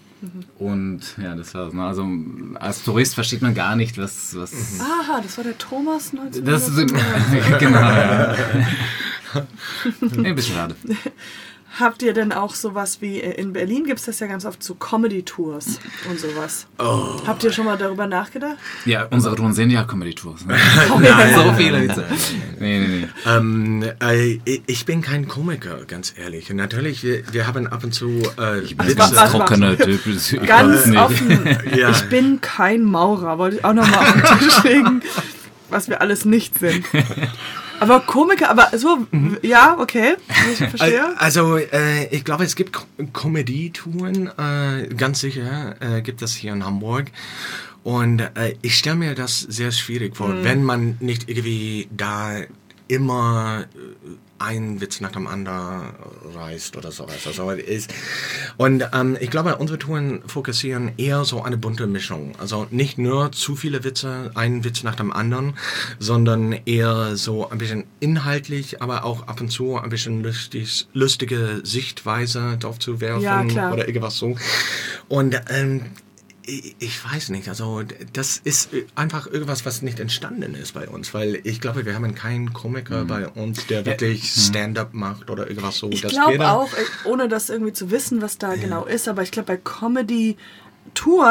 B: Und ja, das war's. Ne? Also als Tourist versteht man gar nicht, was... was
A: Aha, das war der Thomas neunzehnhundert.
B: das ist, genau, ja. Ein bisschen schade.
A: Habt ihr denn auch sowas wie, äh, in Berlin gibt es das ja ganz oft, so Comedy-Tours und sowas.
C: Oh.
A: Habt ihr schon mal darüber nachgedacht?
B: Ja, unsere Touren sind ja Comedy-Tours. Ne?
C: Nein,
B: so
C: nein,
B: viele
C: nein,
B: Witze.
C: nein,
B: Nee, nee, nee.
C: Ähm, äh, ich bin kein Komiker, ganz ehrlich. Natürlich, wir, wir haben ab und zu äh,
B: Ich bin
C: Witze.
A: was- was-
B: trockener Typ. Ich
A: Ganz
B: weiß nicht.
A: offen.
C: Ja.
A: Ich bin kein Maurer, wollte ich auch nochmal auf den Tisch legen, was wir alles nicht sind. Aber Komiker, aber so, ja, okay, ich verstehe.
C: Also, äh, ich glaube, es gibt Ko- Comedy-Touren, äh, ganz sicher äh, gibt es hier in Hamburg. Und äh, ich stelle mir das sehr schwierig vor, wenn man nicht irgendwie da immer äh, einen Witz nach dem anderen reißt oder sowas. Also ist, und ähm, ich glaube, unsere Touren fokussieren eher so eine bunte Mischung. Also nicht nur zu viele Witze, einen Witz nach dem anderen, sondern eher so ein bisschen inhaltlich, aber auch ab und zu ein bisschen lustig, lustige Sichtweise drauf zu werfen
A: Ja, klar.
C: oder irgendwas so. Und ähm, ich ich weiß nicht, also das ist einfach irgendwas, was nicht entstanden ist bei uns, weil ich glaube, wir haben keinen Komiker
B: Mhm.
C: bei uns, der wirklich Stand-up macht oder irgendwas so.
A: Ich
C: dass
A: glaube
C: jeder-
A: auch, äh, ohne das irgendwie zu wissen, was da genau ist, aber ich glaube, bei Comedy-Touren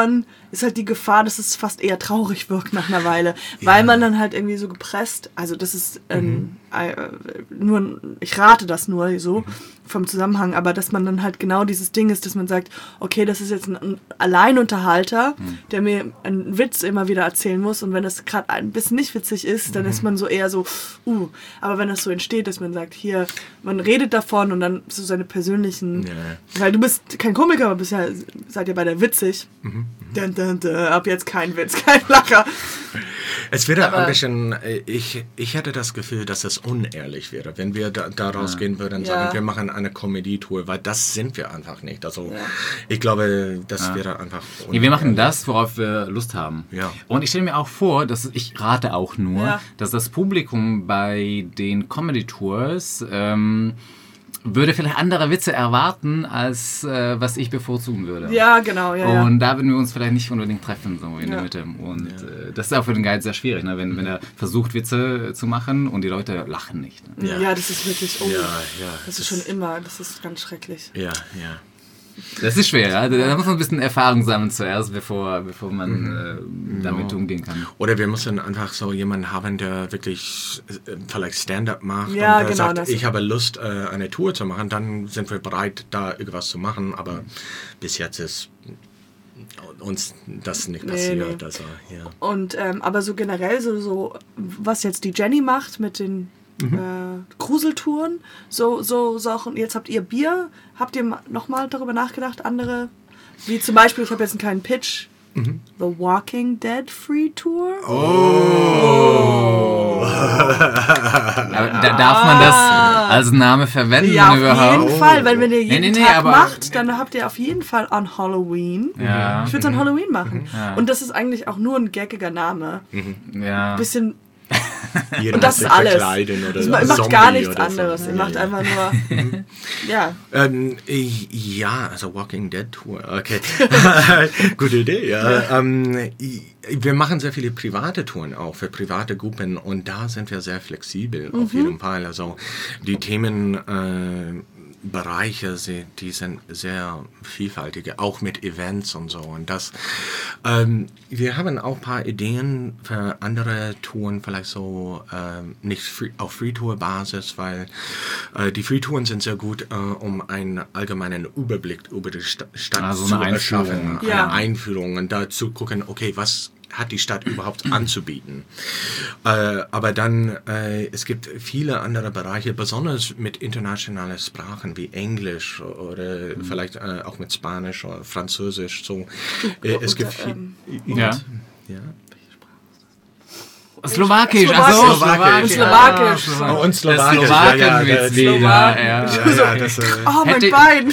A: ist halt die Gefahr, dass es fast eher traurig wirkt nach einer Weile, weil ja. man dann halt irgendwie so gepresst, also das ist ähm, mhm. äh, nur, ich rate das nur so vom Zusammenhang, aber dass man dann halt genau dieses Ding ist, dass man sagt, okay, das ist jetzt ein Alleinunterhalter, mhm. der mir einen Witz immer wieder erzählen muss und wenn das gerade ein bisschen nicht witzig ist, dann mhm. ist man so eher so, uh, aber wenn das so entsteht, dass man sagt, hier, man redet davon und dann so seine persönlichen, ja. weil du bist kein Komiker, aber bist ja, seid ihr beide witzig, mhm. dun, dun, dun, ab jetzt kein Witz, kein Lacher.
C: Es wäre aber ein bisschen, ich, ich hätte das Gefühl, dass es unehrlich wäre, wenn wir da, da rausgehen ja. würden und sagen, ja. wir machen eine Comedy-Tour, weil das sind wir einfach nicht. Also ja. ich glaube, das ja. wäre einfach
B: unehrlich. Wir machen das, worauf wir Lust haben.
C: Ja.
B: Und ich stelle mir auch vor, dass ich rate auch nur, ja. dass das Publikum bei den Comedy-Tours ähm, würde vielleicht andere Witze erwarten, als äh, was ich bevorzugen würde.
A: Ja, genau. Ja,
B: und
A: ja.
B: da würden wir uns vielleicht nicht unbedingt treffen, so in ja. der Mitte. Und ja. äh, das ist auch für den Guide sehr schwierig, ne? wenn, wenn er versucht, Witze zu machen und die Leute lachen nicht.
A: Ne? Ja. ja, das ist wirklich, oh,
C: ja, ja,
A: das, das ist schon immer, das ist ganz schrecklich.
C: Ja, ja.
B: Das ist schwer, ja? Da muss man ein bisschen Erfahrung sammeln zuerst, bevor, bevor man mhm. äh, damit ja. umgehen kann.
C: Oder wir müssen einfach so jemanden haben, der wirklich äh, vielleicht Stand-up macht
A: ja,
C: und der
A: genau,
C: sagt, ich habe Lust, äh, eine Tour zu machen, dann sind wir bereit, da irgendwas zu machen, aber mhm. bis jetzt ist uns das nicht passiert. Nee, nee. Also, ja.
A: Und, ähm, aber so generell, so, so was jetzt die Jenny macht mit den Mhm. Äh, Gruseltouren, so, so Sachen. Jetzt habt ihr Bier. Habt ihr nochmal darüber nachgedacht? Andere, wie zum Beispiel, ich habe jetzt einen kleinen Pitch. Mhm. The Walking Dead Free Tour.
C: Oh! oh.
B: Aber da darf man das als Name verwenden
A: ja, auf
B: überhaupt?
A: jeden Fall, weil wenn ihr jeden
B: nee, nee, nee,
A: Tag
B: aber
A: macht, dann habt ihr auf jeden Fall an Halloween.
B: Ja.
A: Ich würde es an Halloween machen.
B: Mhm. Ja.
A: Und das ist eigentlich auch nur ein gaggiger Name.
C: Mhm.
B: Ja.
A: Ein bisschen...
C: Jeder
A: und das ist alles.
C: Oder
A: ihr macht
C: Zombie
A: gar nichts
C: oder
A: anderes.
C: So.
A: Ihr macht einfach nur... ja.
C: Ähm, ja, also Walking Dead Tour. Okay. Gute Idee, ja. ja. Ähm, wir machen sehr viele private Touren auch für private Gruppen und da sind wir sehr flexibel mhm. auf jeden Fall. Also die Themen... Äh, Bereiche, die sind sehr vielfältige, auch mit Events und so. Und das, ähm, wir haben auch ein paar Ideen für andere Touren, vielleicht so ähm, nicht free, auf Free-Tour-Basis, weil äh, die Free-Touren sind sehr gut, äh, um einen allgemeinen Überblick über die Sta- Stadt
B: also
C: zu
B: eine
C: erschaffen.
B: Einführung.
A: Ja.
C: Eine Einführung und da zu gucken, okay, was hat die Stadt überhaupt anzubieten. Äh, aber dann, äh, es gibt viele andere Bereiche, besonders mit internationalen Sprachen wie Englisch oder mhm. vielleicht äh, auch mit Spanisch oder Französisch. So. Äh, es gibt viel,
A: ähm,
B: ja.
C: ja.
B: Slowakisch,
A: also
B: Slowakisch.
A: Slowakisch.
C: Ja. Oh, und Slowakisch.
B: Slowaken
C: ja, ja,
B: wird's wieder. Ja.
C: Ja, ja, das, äh,
A: oh, mein
B: hätte,
A: Bein.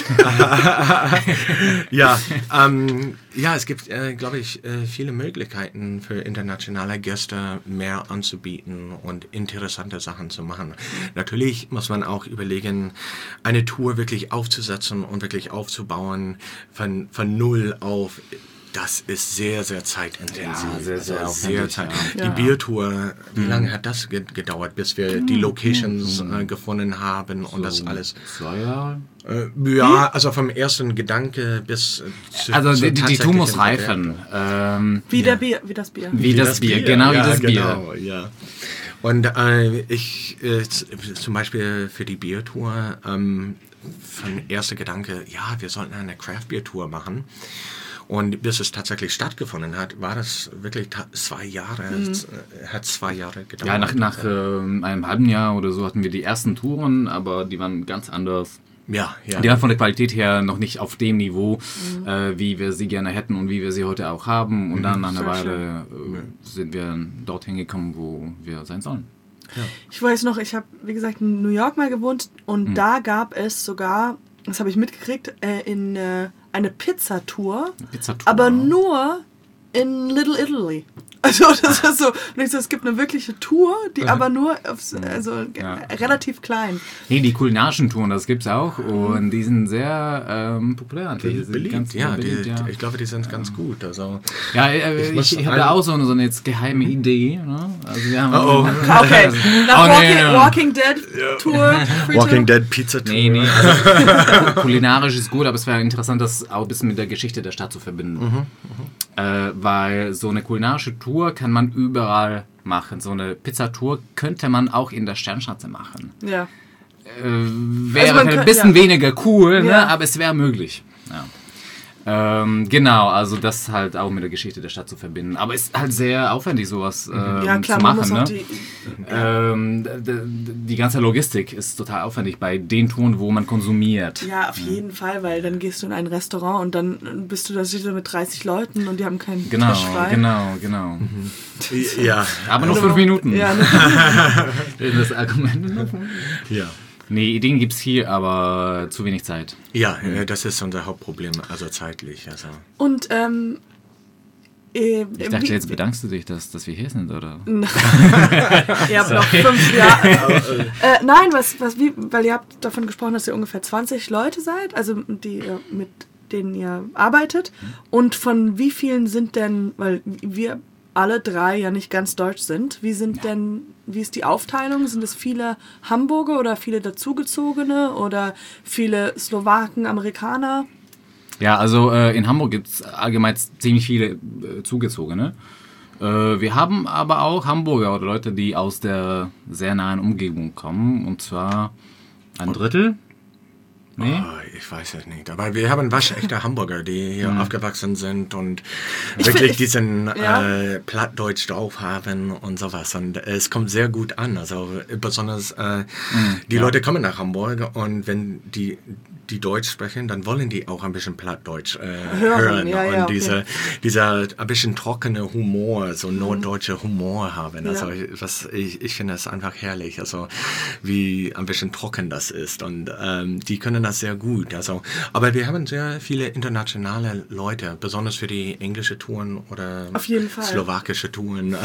C: ja, ähm, ja, es gibt, äh, glaube ich, äh, viele Möglichkeiten für internationale Gäste mehr anzubieten und interessante Sachen zu machen. Natürlich muss man auch überlegen, eine Tour wirklich aufzusetzen und wirklich aufzubauen von, von null auf. Das ist sehr, sehr zeitintensiv.
B: Ja, sehr, sehr,
C: also sehr Zeit.
A: Ja.
C: Die Biertour, wie mhm. lange hat das gedauert, bis wir die Locations mhm. äh, gefunden haben und so das alles?
B: Zwei Jahre?
C: Äh, ja, also vom ersten Gedanke bis zu,
B: Also
C: zur
B: die, die Tour muss reifen. Ähm,
A: wie,
C: ja.
A: der Bier, wie das Bier.
B: Wie, wie das, das Bier, Bier, genau
C: ja,
B: wie das
C: genau,
B: Bier.
C: Ja. Und äh, ich, äh, zum Beispiel für die Biertour, ähm, von erster Gedanke, ja, wir sollten eine Craft-Bier-Tour machen. Und bis es tatsächlich stattgefunden hat, war das wirklich ta- zwei Jahre, mhm. hat zwei Jahre gedauert.
B: Ja, nach, nach äh, einem halben Jahr oder so hatten wir die ersten Touren, aber die waren ganz anders.
C: Ja, ja.
B: Die waren von der Qualität her noch nicht auf dem Niveau,
A: mhm.
B: äh, wie wir sie gerne hätten und wie wir sie heute auch haben. Und
C: mhm.
B: dann nach einer
A: Sehr
B: Weile äh, sind wir dorthin gekommen, wo wir sein sollen.
C: Ja.
A: Ich weiß noch, ich habe, wie gesagt, in New York mal gewohnt und mhm. da gab es sogar, das habe ich mitgekriegt, äh, in... Äh, eine Pizzatour,
B: Pizzatour.
A: aber nur in Little Italy. Also das ist so, und ich so, es gibt eine wirkliche Tour, die aber nur aufs, also
B: Ja.
A: relativ klein.
B: Nee, die kulinarischen Touren, das gibt's auch und die sind sehr ähm, populär. Die sind
C: Beliebt,
B: ganz
C: ja,
B: beliebt,
C: die,
B: ja.
C: ich glaube, die sind ganz gut. Also,
B: Ja, äh,
C: Ich
B: ich,
C: muss
B: ich, habe
C: ein-
B: da auch so eine, so eine jetzt geheime Idee. Ne? Also wir haben
C: Oh, oh.
A: Okay, nach
B: Oh, nee,
A: Walking,
B: nee.
A: Walking Dead Tour. Free
C: Walking
A: Tour.
C: Dead Pizza Tour.
B: Nee, nee, also kulinarisch ist gut, aber es wäre interessant, das auch ein bisschen mit der Geschichte der Stadt zu verbinden. Äh, weil so eine kulinarische Tour kann man überall machen. So eine Pizzatour könnte man auch in der Sternschanze machen.
A: Ja.
B: Äh, wäre
A: Also man
B: ein
A: kann-
B: bisschen
A: ja.
B: weniger cool, ne?
A: Ja.
B: Aber es wäre möglich. Ja. Ähm, genau, also das halt auch mit der Geschichte der Stadt zu verbinden. Aber es ist halt sehr aufwendig, sowas ähm,
A: Ja, klar,
B: zu
A: man
B: machen.
A: muss auch
B: Ne?
A: die.
B: Ähm, d- d- die ganze Logistik ist total aufwendig bei den Touren, wo man konsumiert.
A: Ja, auf jeden Fall, weil dann gehst du in ein Restaurant und dann bist du da sicher mit dreißig Leuten und die haben keinen
B: Genau,
A: Tisch frei.
B: genau, genau.
C: Ja,
B: Aber nur
A: Also,
B: fünf Minuten.
A: Ja, ne?
B: Das Argument. Nur fünf Minuten.
C: ja.
B: Nee, Ideen gibt's hier, aber zu wenig Zeit.
C: Ja, äh, das ist unser Hauptproblem, also zeitlich. Also.
A: Und, ähm. Äh,
B: Ich dachte,
A: wie-
B: jetzt bedankst du dich, dass, dass wir hier sind, oder?
A: Ihr habt noch fünf Jahre. äh, nein, was, was, wie, weil ihr habt davon gesprochen, dass ihr ungefähr zwanzig Leute seid, also die ihr, mit denen ihr arbeitet. Und von wie vielen sind denn, weil wir alle drei ja nicht ganz deutsch sind, wie sind denn, wie ist die Aufteilung? Sind es viele Hamburger oder viele Dazugezogene oder viele Slowaken, Amerikaner?
B: Ja, also äh, in Hamburg gibt's allgemein ziemlich viele äh, Zugezogene. Äh, wir haben aber auch Hamburger oder Leute, die aus der sehr nahen Umgebung kommen. Und zwar ein Drittel. Nee?
C: Oh, ich weiß es nicht. Aber wir haben waschechte Hamburger, die hier aufgewachsen sind und
A: Ich
C: wirklich
A: find-
C: diesen
A: ja.
C: äh, Plattdeutsch drauf haben und sowas. Und äh, es kommt sehr gut an. Also besonders äh, die Leute kommen nach Hamburg und wenn die die Deutsch sprechen, dann wollen die auch ein bisschen Plattdeutsch äh,
A: Hören,
C: hören.
A: ja,
C: und
A: ja, okay.
C: diese, dieser ein bisschen trockene Humor, so norddeutsche Humor haben. Also
A: Ja.
C: ich, was, ich, ich finde das einfach herrlich, also wie ein bisschen trocken das ist. Und ähm, die können das sehr gut. Also, aber wir haben sehr viele internationale Leute, besonders für die englische Touren oder
A: Auf jeden Fall.
C: slowakische Touren.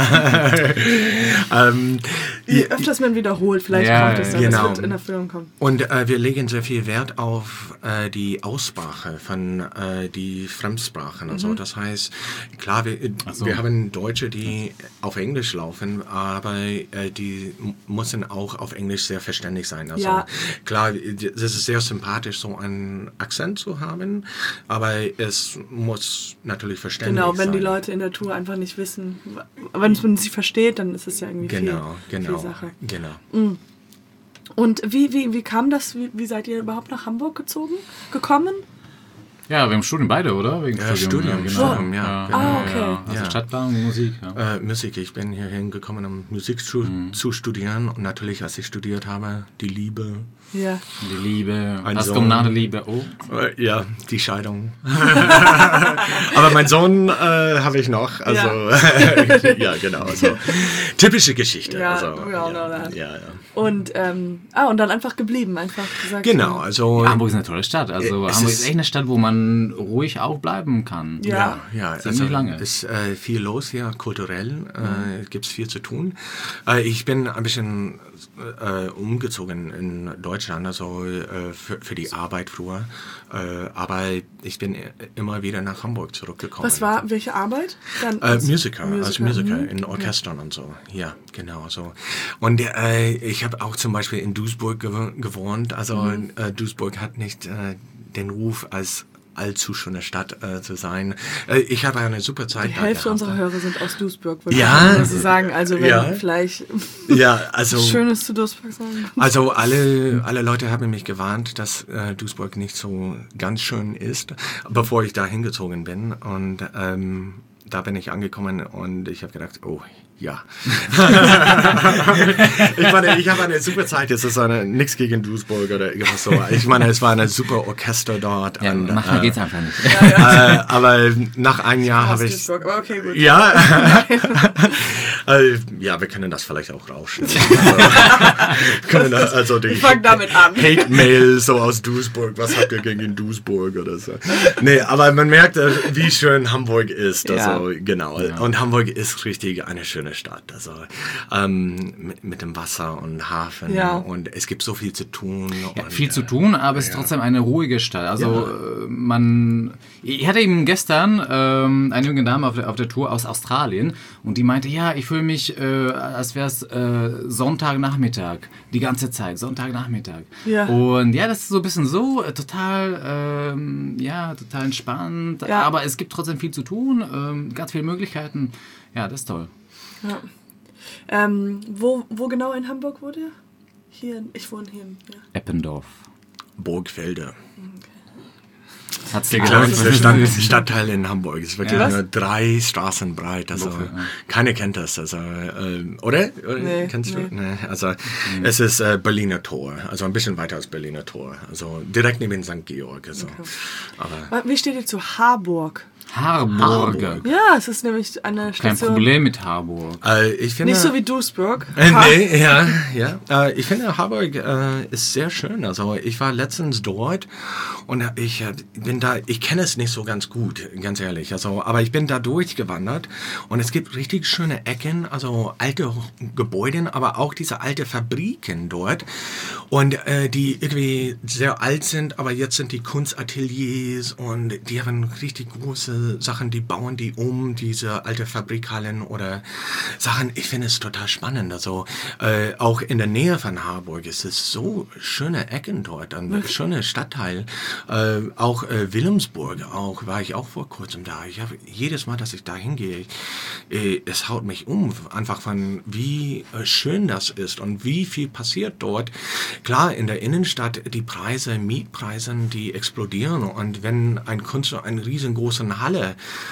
C: ähm,
A: Je öfters man wiederholt, vielleicht
B: Ja,
A: kommt es dann,
C: genau.
A: es wird in Erfüllung kommen.
C: Und äh, wir legen sehr viel Wert auf äh, die Aussprache von äh, die Fremdsprachen. Also das heißt, klar, wir,
B: so.
C: wir haben Deutsche, die auf Englisch laufen, aber äh, die m- müssen auch auf Englisch sehr verständlich sein. Also
A: Ja.
C: klar, es ist sehr sympathisch, so einen Akzent zu haben, aber es muss natürlich verständlich
A: Genau,
C: sein.
A: wenn die Leute in der Tour einfach nicht wissen, wenn man sie versteht, dann ist es ja irgendwie
C: Genau,
A: viel,
C: genau,
A: viel Sache.
C: genau.
A: Und wie, wie, wie kam das? Wie, wie seid ihr überhaupt nach Hamburg gezogen? Gekommen?
B: Ja, wir haben Studium beide, oder? Wegen
C: Ja, Studium, Studium, ja, genau.
A: Ah, okay.
B: Also
C: Ja.
B: Stadtplanung und Musik. Ja.
C: Äh, Musik, ich bin hier hingekommen, um Musik zu, zu studieren und natürlich, als ich studiert habe, die Liebe.
A: Ja.
B: Die Liebe,
C: Ein
B: das
C: Sohn.
B: kommt nach der Liebe. Oh.
C: Äh, ja, die Scheidung. Aber meinen Sohn äh, habe ich noch, also ja, genau. Also, typische Geschichte.
A: Ja,
C: also,
A: we all know
C: ja,
A: that.
C: ja, ja.
A: Und, ähm, ah, und dann einfach geblieben, einfach gesagt.
C: Genau, also
B: Ja, Hamburg ist eine tolle Stadt. Also
C: Es
B: Hamburg
C: ist-
B: ist echt eine Stadt, wo man ruhig auch bleiben kann.
A: Ja.
C: Ja, ja,
B: Ziemlich
C: also
B: lange.
C: ist äh, viel los hier, kulturell
A: Mhm.
C: äh, gibt es viel zu tun. Äh, ich bin ein bisschen äh, umgezogen in Deutschland, also äh, für, für die Arbeit früher, äh, aber ich bin immer wieder nach Hamburg zurückgekommen.
A: Was war, welche Arbeit? Dann
C: Äh,
A: als
C: Musiker, als Musiker
A: mhm.
C: in Orchestern und so. Ja, genau so. Und äh, ich habe auch zum Beispiel in Duisburg gew gewohnt. Also
A: Mhm.
C: äh, Duisburg hat nicht äh, den Ruf als allzu schöne Stadt äh, zu sein. Äh, ich habe eine super Zeit
A: Die
C: da
A: Hälfte
C: gehabt.
A: unserer Hörer sind aus Duisburg, würde
C: Ja.
A: ich mal so sagen. Also wenn
C: Ja.
A: vielleicht
C: Ja, also
A: Schönes zu Duisburg sagen.
C: Also alle, alle Leute haben mich gewarnt, dass äh, Duisburg nicht so ganz schön ist, bevor ich da hingezogen bin. Und ähm, da bin ich angekommen und ich habe gedacht, oh, Ja. ich meine, ich habe eine super Zeit. Es ist eine, nichts gegen Duisburg oder irgendwas so. Ich meine, es war eine super Orchester dort.
B: Ja,
C: und,
B: manchmal
C: äh,
B: geht's einfach nicht.
C: Ja, ja. Äh, aber nach einem Jahr habe ich...
A: Duisburg, aber okay, gut.
C: Ja. äh, ja, wir können das vielleicht auch rausschneiden. können da, also die
A: Ich fang damit an.
C: Hate-Mail so aus Duisburg. Was habt ihr gegen Duisburg oder so? Nee, aber man merkt, wie schön Hamburg ist. Also,
A: Ja.
C: genau. Ja. Und Hamburg ist richtig eine schöne Stadt. Also ähm, mit, mit dem Wasser und Hafen
A: Ja.
C: und es gibt so viel zu tun.
B: Ja,
C: und,
B: viel zu tun, aber es ist
C: ja.
B: trotzdem eine ruhige Stadt. Also
C: Ja.
B: äh, man, ich hatte eben gestern ähm, eine junge Dame auf der, auf der Tour aus Australien und die meinte, ja, ich fühle mich, äh, als wäre es äh, Sonntagnachmittag, die ganze Zeit, Sonntagnachmittag.
A: Ja.
B: Und ja, das ist so ein bisschen so, äh, total, ähm, ja, total entspannt,
A: Ja.
B: aber es gibt trotzdem viel zu tun, ähm, ganz viele Möglichkeiten. Ja, das ist toll.
A: Ja. Ähm, wo, wo genau in Hamburg wohnt ihr? Hier, ich wohne hier. Ja.
B: Eppendorf.
C: Burgfelde.
B: Hat's dir
C: Der
B: gedacht?
C: kleinste Stadt, Stadtteil in Hamburg. Es ist wirklich
A: Ja.
C: nur drei Straßen breit. Also
B: Wofür, ja.
C: keiner kennt das. Also, äh, oder? oder?
A: Nee,
C: Kennst du?
A: nee.
C: Nee. Also es ist äh, Berliner Tor. Also ein bisschen weiter als Berliner Tor. Also direkt neben Sankt Georg. Also. Aber
A: Wie steht ihr zu Harburg?
B: Harburg.
C: Harburg.
A: Ja, es ist nämlich eine
B: Kein
A: Station.
B: Problem mit Harburg.
C: äh, ich finde,
A: Nicht so wie Duisburg.
C: Äh, nee, ja, ja. Äh, ich finde, Harburg äh, ist sehr schön. Also ich war letztens dort und ich äh, bin da, ich kenne es nicht so ganz gut, ganz ehrlich. Also, aber ich bin da durchgewandert und es gibt richtig schöne Ecken, also alte Gebäude, aber auch diese alte Fabriken dort und äh, die irgendwie sehr alt sind, aber jetzt sind die Kunstateliers und die haben richtig große Sachen, die bauen die um, diese alte Fabrikhallen oder Sachen. Ich finde es total spannend. Also äh, auch in der Nähe von Harburg ist es so schöne Ecken dort, ein schöner Stadtteil. Äh, auch äh, Wilhelmsburg, auch war ich auch vor kurzem da. Ich habe jedes Mal, dass ich da hingehe, äh, es haut mich um, einfach von wie äh, schön das ist und wie viel passiert dort. Klar, in der Innenstadt die Preise, Mietpreise, die explodieren und wenn ein Künstler einen riesengroßen Halle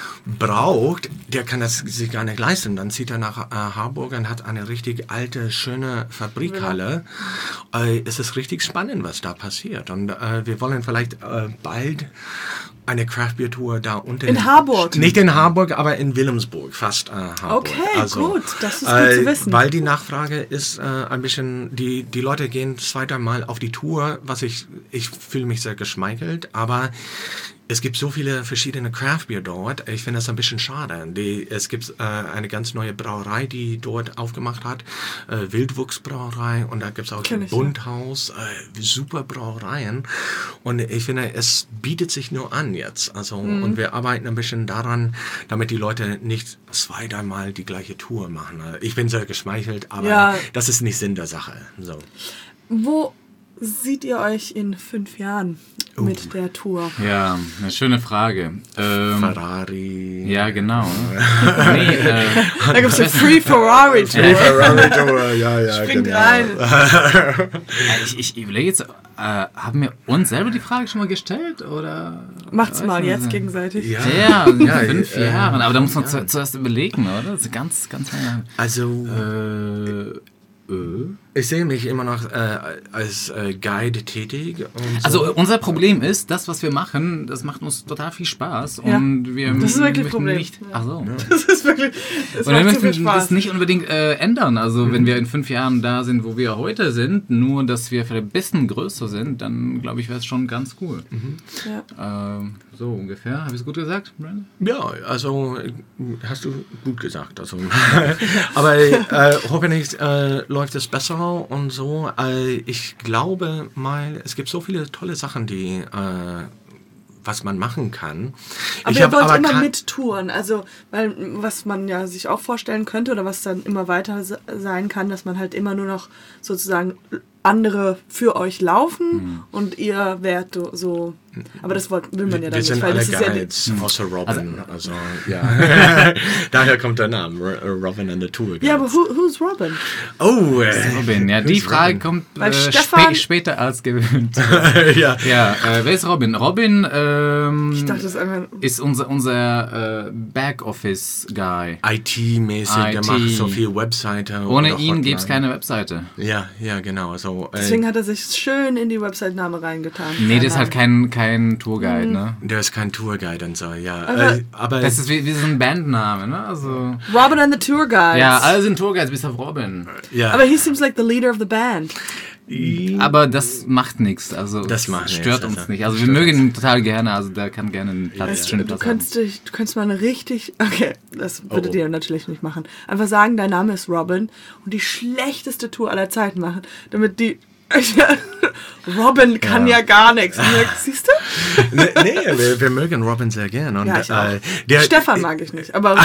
C: braucht, der kann das sich gar nicht leisten. Dann zieht er nach äh, Harburg und hat eine richtig alte, schöne Fabrikhalle. Ja. Äh, es ist richtig spannend, was da passiert. Und äh, wir wollen vielleicht äh, bald eine Craft-Bier-Tour da unten.
A: In Harburg?
C: Nicht in Harburg, aber in Wilhelmsburg, fast äh, Harburg.
A: Okay,
C: also,
A: gut, das ist gut
C: äh,
A: zu wissen.
C: Weil die Nachfrage ist äh, ein bisschen, die, die Leute gehen zweimal auf die Tour, was ich, ich fühle mich sehr geschmeichelt, aber es gibt so viele verschiedene Craft-Bier dort. Ich finde das ein bisschen schade. Die, es gibt äh, eine ganz neue Brauerei, die dort aufgemacht hat. Äh, Wildwuchsbrauerei. Und da gibt es auch
A: Kenn
C: ein
A: ich, ja.
C: Bunthaus. Äh, super Brauereien. Und ich finde, es bietet sich nur an jetzt. Also,
A: Mhm.
C: und wir arbeiten ein bisschen daran, damit die Leute nicht zwei, dreimal die gleiche Tour machen. Ich bin sehr geschmeichelt, aber
A: Ja.
C: das ist nicht Sinn der Sache. So.
A: Wo seht ihr euch in fünf Jahren mit der Tour?
B: Ja, eine schöne Frage. Ähm,
C: Ferrari.
B: ja, genau. nee, äh,
A: Da gibt es eine Free Ferrari Tour.
C: Ferrari Tour, ja, ja.
A: Springt
C: genau.
A: rein.
B: ich, ich überlege jetzt, äh, haben wir uns selber die Frage schon mal gestellt? Oder?
A: Macht's
B: Weiß
A: mal
B: nicht.
A: jetzt gegenseitig.
C: Ja.
B: Ja, in
C: Ja,
B: fünf
C: äh,
B: Jahren. Aber da muss man zu, zuerst überlegen, oder? Das ist ganz, ganz lange.
C: Also,
B: Äh, äh.
C: ich sehe mich immer noch äh, als äh, Guide tätig. Und so.
B: Also unser Problem ist, das, was wir machen, das macht uns total viel Spaß.
A: Ja.
B: Und wir
A: Das ist wirklich ein
B: möchten
A: Problem.
B: nicht. Ach so.
A: Das ist wirklich, das
B: Und wir
A: macht so viel
B: möchten
A: Spaß.
B: das nicht unbedingt äh, ändern. Also wenn wir in fünf Jahren da sind, wo wir heute sind, nur dass wir vielleicht ein bisschen größer sind, dann glaube ich, wäre es schon ganz cool.
A: Ja.
B: Ähm, so ungefähr. Habe ich es gut gesagt, Brandon?
C: Ja, also äh, hast du gut gesagt. Also, aber äh, hoffentlich äh, läuft es besser und so. Äh, ich glaube mal, es gibt so viele tolle Sachen, die äh, was man machen kann.
A: Aber
C: ich
A: ihr
C: hab
A: wollt immer
C: kein-
A: mittouren, also weil was man ja sich auch vorstellen könnte oder was dann immer weiter se- sein kann, dass man halt immer nur noch sozusagen andere für euch laufen hm. und ihr werdet so... Aber das will man ja dann
C: wir
A: nicht.
C: sind
A: weil
C: alle
A: das ist
C: Guides,
A: ja
C: außer Robin. Also, also ja. Daher kommt der Name, Robin and the Tour Guides.
A: Ja, aber who, who's Robin?
C: Oh, äh,
B: Robin. Ja, die Frage
C: Robin?
B: kommt
A: Weil
B: äh,
A: Stefan-
B: spä später als gewöhnt.
C: ja.
B: Ja, äh, wer ist Robin? Robin ähm,
A: Ich dachte, das ist einfach...
B: ist unser, unser äh, Backoffice-Guy.
C: I T-mäßig, der
B: I T.
C: macht so viel Webseite.
B: Ohne
C: oder
B: ihn
C: Hotline.
B: gäbe es keine Webseite.
C: Ja, ja, genau. So, äh,
A: Deswegen hat er sich schön in die Website-Name reingetan.
B: Nee, das ist halt kein, kein Tourguide,
A: Mhm.
B: ne?
C: der ist kein Tourguide und so, ja.
A: Aber-
C: äh, aber
B: Das ist wie, wie so ein Bandname, ne? Also,
A: Robin and the Tour Guides.
B: ja, alle sind Tourguides, bis auf Robin.
C: ja.
A: Aber he seems like the leader of the band.
B: Aber das macht nichts, also
C: Das macht
B: stört
C: nichts,
B: uns
C: also
B: nicht. Also wir
C: stört
B: mögen ihn total gerne, also der kann gerne einen Platz
A: Weißt
B: schönen
A: du, du,
B: Platz haben.
A: könntest dich, du könntest mal eine richtig... Okay, das würdet
C: Oh, oh.
A: ihr natürlich nicht machen. Einfach sagen, dein Name ist Robin und die schlechteste Tour aller Zeiten machen, damit die... Robin kann ja,
B: Ja.
A: gar nichts. Und ich sag, siehst du?
C: nee, nee wir, wir mögen Robin sehr gern. Und,
A: Ja, ich auch.
C: äh, der,
A: Stefan mag ich nicht, aber...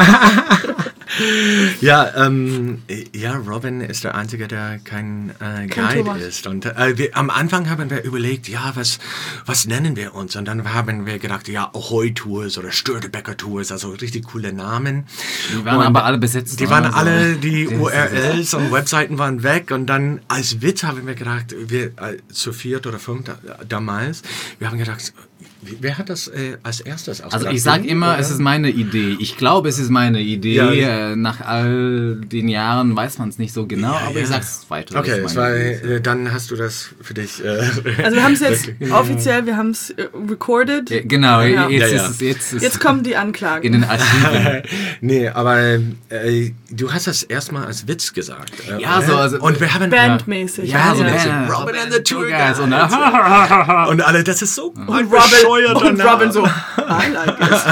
C: Ja, ähm, ja, Robin ist der Einzige, der kein äh,
A: Kein
C: Guide
A: Thomas.
C: ist. Und äh, wir, am Anfang haben wir überlegt, ja, was, was nennen wir uns? Und dann haben wir gedacht, ja, Ahoy Tours oder Störtebecker Tours, also richtig coole Namen.
B: Die waren
C: Und
B: aber alle besetzt.
C: Die
B: ne?
C: waren
B: Also,
C: alle, die
B: das
C: U
B: ist-
C: R Ls und Webseiten waren weg. Und dann als Witz haben wir gedacht, wir äh, zu viert oder fünf da, damals, wir haben gedacht, wer hat das äh, als erstes ausgedacht?
B: Also ich sag
C: Du,
B: immer,
C: oder?
B: es ist meine Idee. Ich glaube, es ist meine Idee.
C: Ja.
B: Äh, Nach all den Jahren weiß man es nicht so genau,
C: Ja,
B: aber
C: ja.
B: ich sag's weiter.
C: Okay,
B: das
C: es
B: ist
C: war,
B: meine Idee.
C: äh, dann hast du das für dich. Äh,
A: Also wir haben es jetzt
C: wirklich-
A: offiziell, wir haben es äh, recorded.
B: Ja, genau,
A: Ja.
B: jetzt
C: Ja, ja.
B: ist es jetzt, ist
A: Jetzt kommen die Anklagen.
B: in den Archiven.
C: Nee, aber äh, du hast das erstmal als Witz gesagt. Äh,
B: Ja,
C: oder?
B: so, also-
C: und wir haben
A: Bandmäßig.
B: Ja, so
C: Bandmäßig.
B: Band-
C: Robin and the Tour
B: Guys.
C: Guides.
B: Und,
C: Und alle, das ist so
A: und Robin, und Robin so, I like it.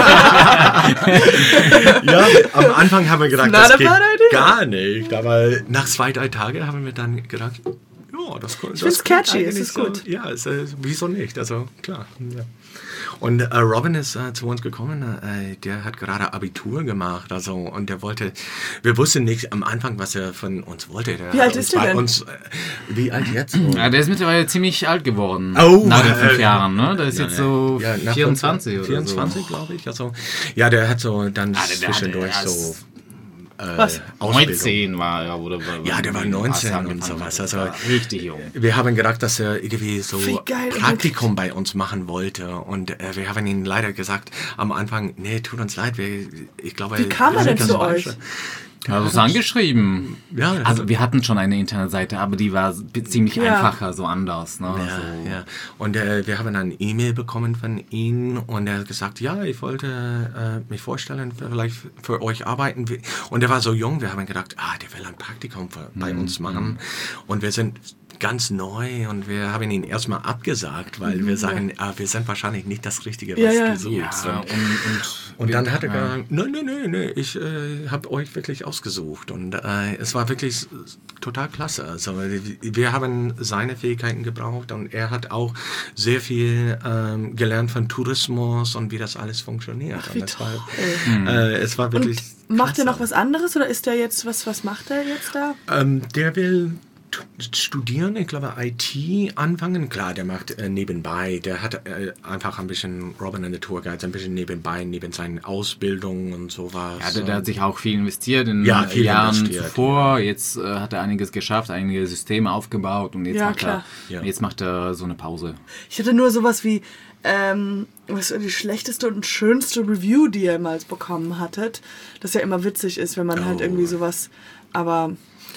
C: Ja, am Anfang haben wir gedacht,
A: Not
C: das
A: a
C: geht
A: bad idea.
C: gar nicht. Aber nach zwei, drei Tagen haben wir dann gedacht, ja, das, das
A: find's
C: klingt
A: catchy, es
C: eigentlich
A: ist
C: so,
A: gut.
C: Ja, es, äh, wieso nicht? Also klar. Ja. Und äh, Robin ist äh, zu uns gekommen, äh, der hat gerade Abitur gemacht, also und der wollte, wir wussten nicht am Anfang, was er von uns wollte. Der
A: Wie
C: hat
A: alt
C: uns
A: ist der
C: bei
A: denn?
C: Uns, äh, wie alt jetzt?
B: Ja, der ist mittlerweile ziemlich alt geworden.
C: Oh,
B: nach den fünf
C: äh,
B: Jahren, ne? Der ist jetzt so
C: Ja, nach
B: vierundzwanzig oder
C: vierundzwanzig,
B: so.
C: glaube ich. Also, ja, der hat so dann
B: Ah, der- der-
C: zwischendurch
B: der
C: so
B: ist-
C: äh,
A: Was?
C: Ausbildung.
B: neunzehn war er, oder?
C: Ja, der war neunzehn und sowas. Also,
B: richtig jung.
C: wir haben gedacht, dass er irgendwie so
A: Wie geil.
C: Praktikum bei uns machen wollte. Und äh, wir haben ihm leider gesagt am Anfang, nee, tut uns leid, wir, ich glaube...
A: Wie kam
C: wir
A: er
C: sind
A: denn
C: das
A: zu
C: Falsche.
A: euch?
B: Also es ist angeschrieben.
C: Ja,
B: Also wir hatten schon eine Internetseite, aber die war ziemlich
A: Ja.
B: einfacher, so anders. Ne?
C: Ja,
B: so.
C: ja. Und äh, wir haben eine E-Mail bekommen von ihm und er hat gesagt, ja, ich wollte äh, mich vorstellen, vielleicht für euch arbeiten. Und er war so jung, wir haben gedacht, ah, der will ein Praktikum für, bei
B: Mhm.
C: uns machen. Und wir sind ganz neu und wir haben ihn erstmal abgesagt, weil wir sagen, ah, wir sind wahrscheinlich nicht das Richtige, was
A: Ja, ja.
C: du suchst.
B: Ja,
C: Und,
B: und, und,
C: und dann hat er
B: ja.
C: gesagt, nein, nein, nein, nein, ich äh, habe euch wirklich ausgesucht. Und äh, es war wirklich total klasse. Also wir haben seine Fähigkeiten gebraucht und er hat auch sehr viel ähm, gelernt von Tourismus und wie das alles funktioniert.
A: Ach, wie
C: und es, war,
B: Mhm.
C: äh, es war wirklich
A: Und macht er
C: klasse.
A: noch was anderes oder ist der jetzt, was, was macht er jetzt da?
C: Ähm, der will t- studieren, ich glaube I T anfangen. Klar, der macht äh, nebenbei, der hat äh, einfach ein bisschen Robin and the Tour Guides, ein bisschen nebenbei, neben seinen Ausbildungen und sowas.
B: Ja, der, der hat sich auch viel investiert in
C: Ja,
B: äh,
C: viel
B: Jahren
C: investiert,
B: zuvor. Jetzt äh, hat er einiges geschafft, einige Systeme aufgebaut und jetzt,
A: Ja,
B: macht, er,
A: klar.
C: Ja.
B: jetzt macht er so eine Pause.
A: Ich hatte nur sowas wie, ähm, was war die schlechteste und schönste Review, die ihr jemals bekommen hattet. Das ja immer witzig ist, wenn man halt
C: Oh.
A: irgendwie sowas, aber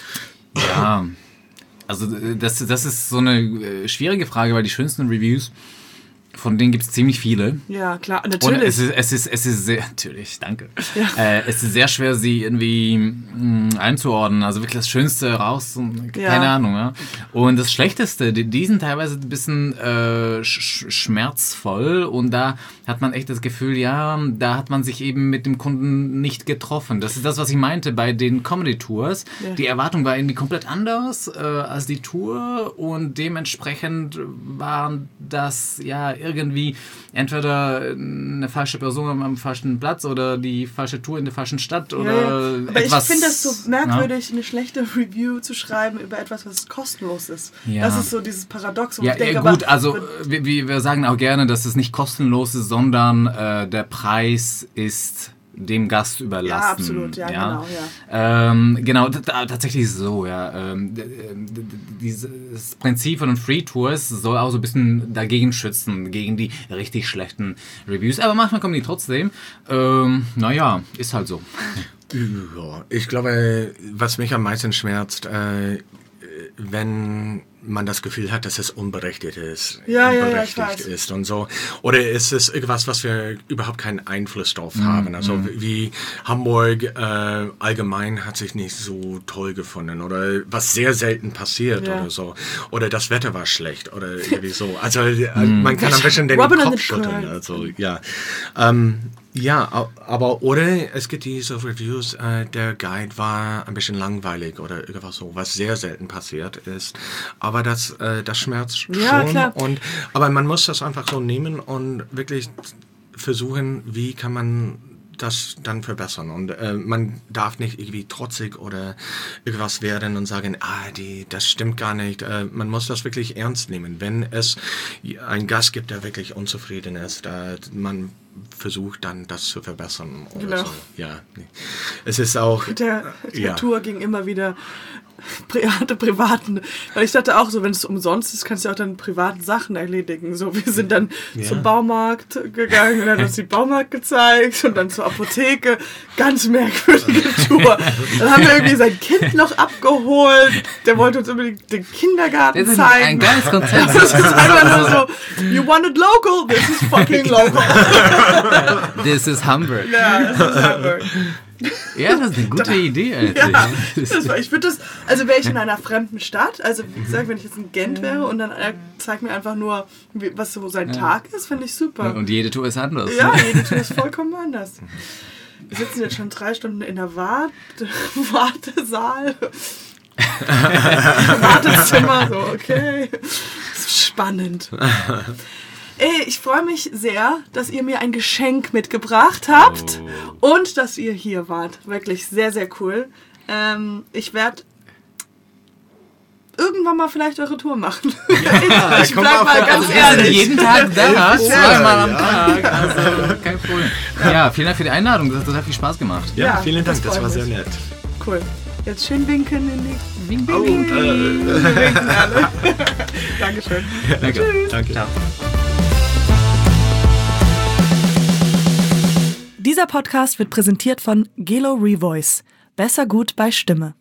B: Ja, also äh, das, das ist so eine äh, schwierige Frage, weil die schönsten Reviews, von denen gibt es ziemlich viele.
A: ja, klar,
B: Und
A: natürlich.
B: es ist, es ist, es ist sehr, natürlich, danke.
A: Ja.
B: Äh, es ist sehr schwer, sie irgendwie mh, einzuordnen. Also wirklich das Schönste raus, und,
A: Ja.
B: keine Ahnung. Ja. Und das Schlechteste, die, die sind teilweise ein bisschen äh, sch schmerzvoll und da hat man echt das Gefühl, ja, da hat man sich eben mit dem Kunden nicht getroffen. Das ist das, was ich meinte bei den Comedy-Tours.
A: Ja.
B: Die Erwartung war irgendwie komplett anders äh, als die Tour und dementsprechend waren das ja irgendwie entweder eine falsche Person am, am falschen Platz oder die falsche Tour in der falschen Stadt oder
A: ja, ja. Aber
B: etwas.
A: Ich finde das so merkwürdig, ja? eine schlechte Review zu schreiben über etwas, was kostenlos ist. Ja. Das ist so dieses Paradox. Wo
B: ja,
A: ich denke,
B: ja, gut,
A: aber,
B: also wir, wir sagen auch gerne, dass es nicht kostenlos ist, sondern äh, der Preis ist dem Gast überlassen.
A: Ja, absolut, ja,
B: ja?
A: genau. Ja.
B: Ähm, genau, t- tatsächlich ist es so, ja. Ähm, d- d- dieses Prinzip von den Free Tours soll auch so ein bisschen dagegen schützen, gegen die richtig schlechten Reviews. Aber manchmal kommen die trotzdem. Ähm, naja, ist halt so.
C: Ja, ich glaube, was mich am meisten schmerzt, äh, wenn man das Gefühl hat, dass es unberechtigt ist,
A: ja,
C: unberechtigt
A: ja, ja,
C: ist und so. Oder ist es irgendwas, was wir überhaupt keinen Einfluss drauf mm, haben? Also mm. wie Hamburg äh, allgemein hat sich nicht so toll gefunden oder was sehr selten passiert ja. oder so. Oder das Wetter war schlecht oder irgendwie so. Also mm. man kann ein bisschen den
A: Robin
C: Kopf schütteln. Also ja. Ähm, Ja, aber oder es gibt diese Reviews, äh, der Guide war ein bisschen langweilig oder irgendwas so, was sehr selten passiert ist. Aber das, äh, das schmerzt schon.
A: Ja, klar.
C: Und, aber man muss das einfach so nehmen und wirklich versuchen, wie kann man das dann verbessern. Und äh, man darf nicht irgendwie trotzig oder irgendwas werden und sagen, ah, die, das stimmt gar nicht. Äh, man muss das wirklich ernst nehmen. Wenn es einen Gast gibt, der wirklich unzufrieden ist, äh, man versucht dann, das zu verbessern. Oder
A: genau.
C: So. Ja. Es ist auch...
A: Der, der
C: ja.
A: Tour ging immer wieder private, privaten. Weil ich dachte auch so, wenn es umsonst ist, kannst du auch dann privaten Sachen erledigen. So, wir sind dann ja. zum Baumarkt gegangen und dann hat uns den Baumarkt gezeigt und dann zur Apotheke. Ganz merkwürdige Tour. Dann haben wir irgendwie sein Kind noch abgeholt. Der wollte uns unbedingt den Kindergarten
B: das ist
A: zeigen.
B: Ein geiles Konzept.
A: Das ist einfach nur so, you want it local? This is fucking local.
B: This is Hamburg.
A: Ja, das ist Hamburg.
B: Ja, das ist eine gute Idee. Alter.
A: Ja, das war, ich würde das, also wäre ich in einer fremden Stadt, also wie gesagt, wenn ich jetzt in Gent wäre und dann er zeigt mir einfach nur, wie, was so sein ja. Tag ist, finde ich super.
B: Und jede Tour ist anders.
A: Ja, jede Tour ist vollkommen anders. Wir sitzen jetzt schon drei Stunden in der Wart- Wartesaal. Wartezimmer, so, okay. Das ist spannend. Ey, ich freue mich sehr, dass ihr mir ein Geschenk mitgebracht habt oh. und dass ihr hier wart. Wirklich sehr, sehr cool. Ähm, ich werde irgendwann mal vielleicht eure Tour machen. Ja, ich bleib mal ganz
B: also
A: ehrlich.
B: Wir sind jeden Tag da, zweimal am Tag. Also kein Problem. Ja. ja, vielen Dank für die Einladung. Das hat total viel Spaß gemacht.
C: Ja, ja vielen Dank. Das, das war sehr nett.
A: Cool. Jetzt schön winken in die... Wink, wink,
C: oh,
A: wink.
C: äh.
A: Wir winken alle. Dankeschön.
B: Danke.
A: Tschüss.
C: Danke. Ciao.
A: Dieser Podcast wird präsentiert von Gelo Revoice. Besser gut bei Stimme.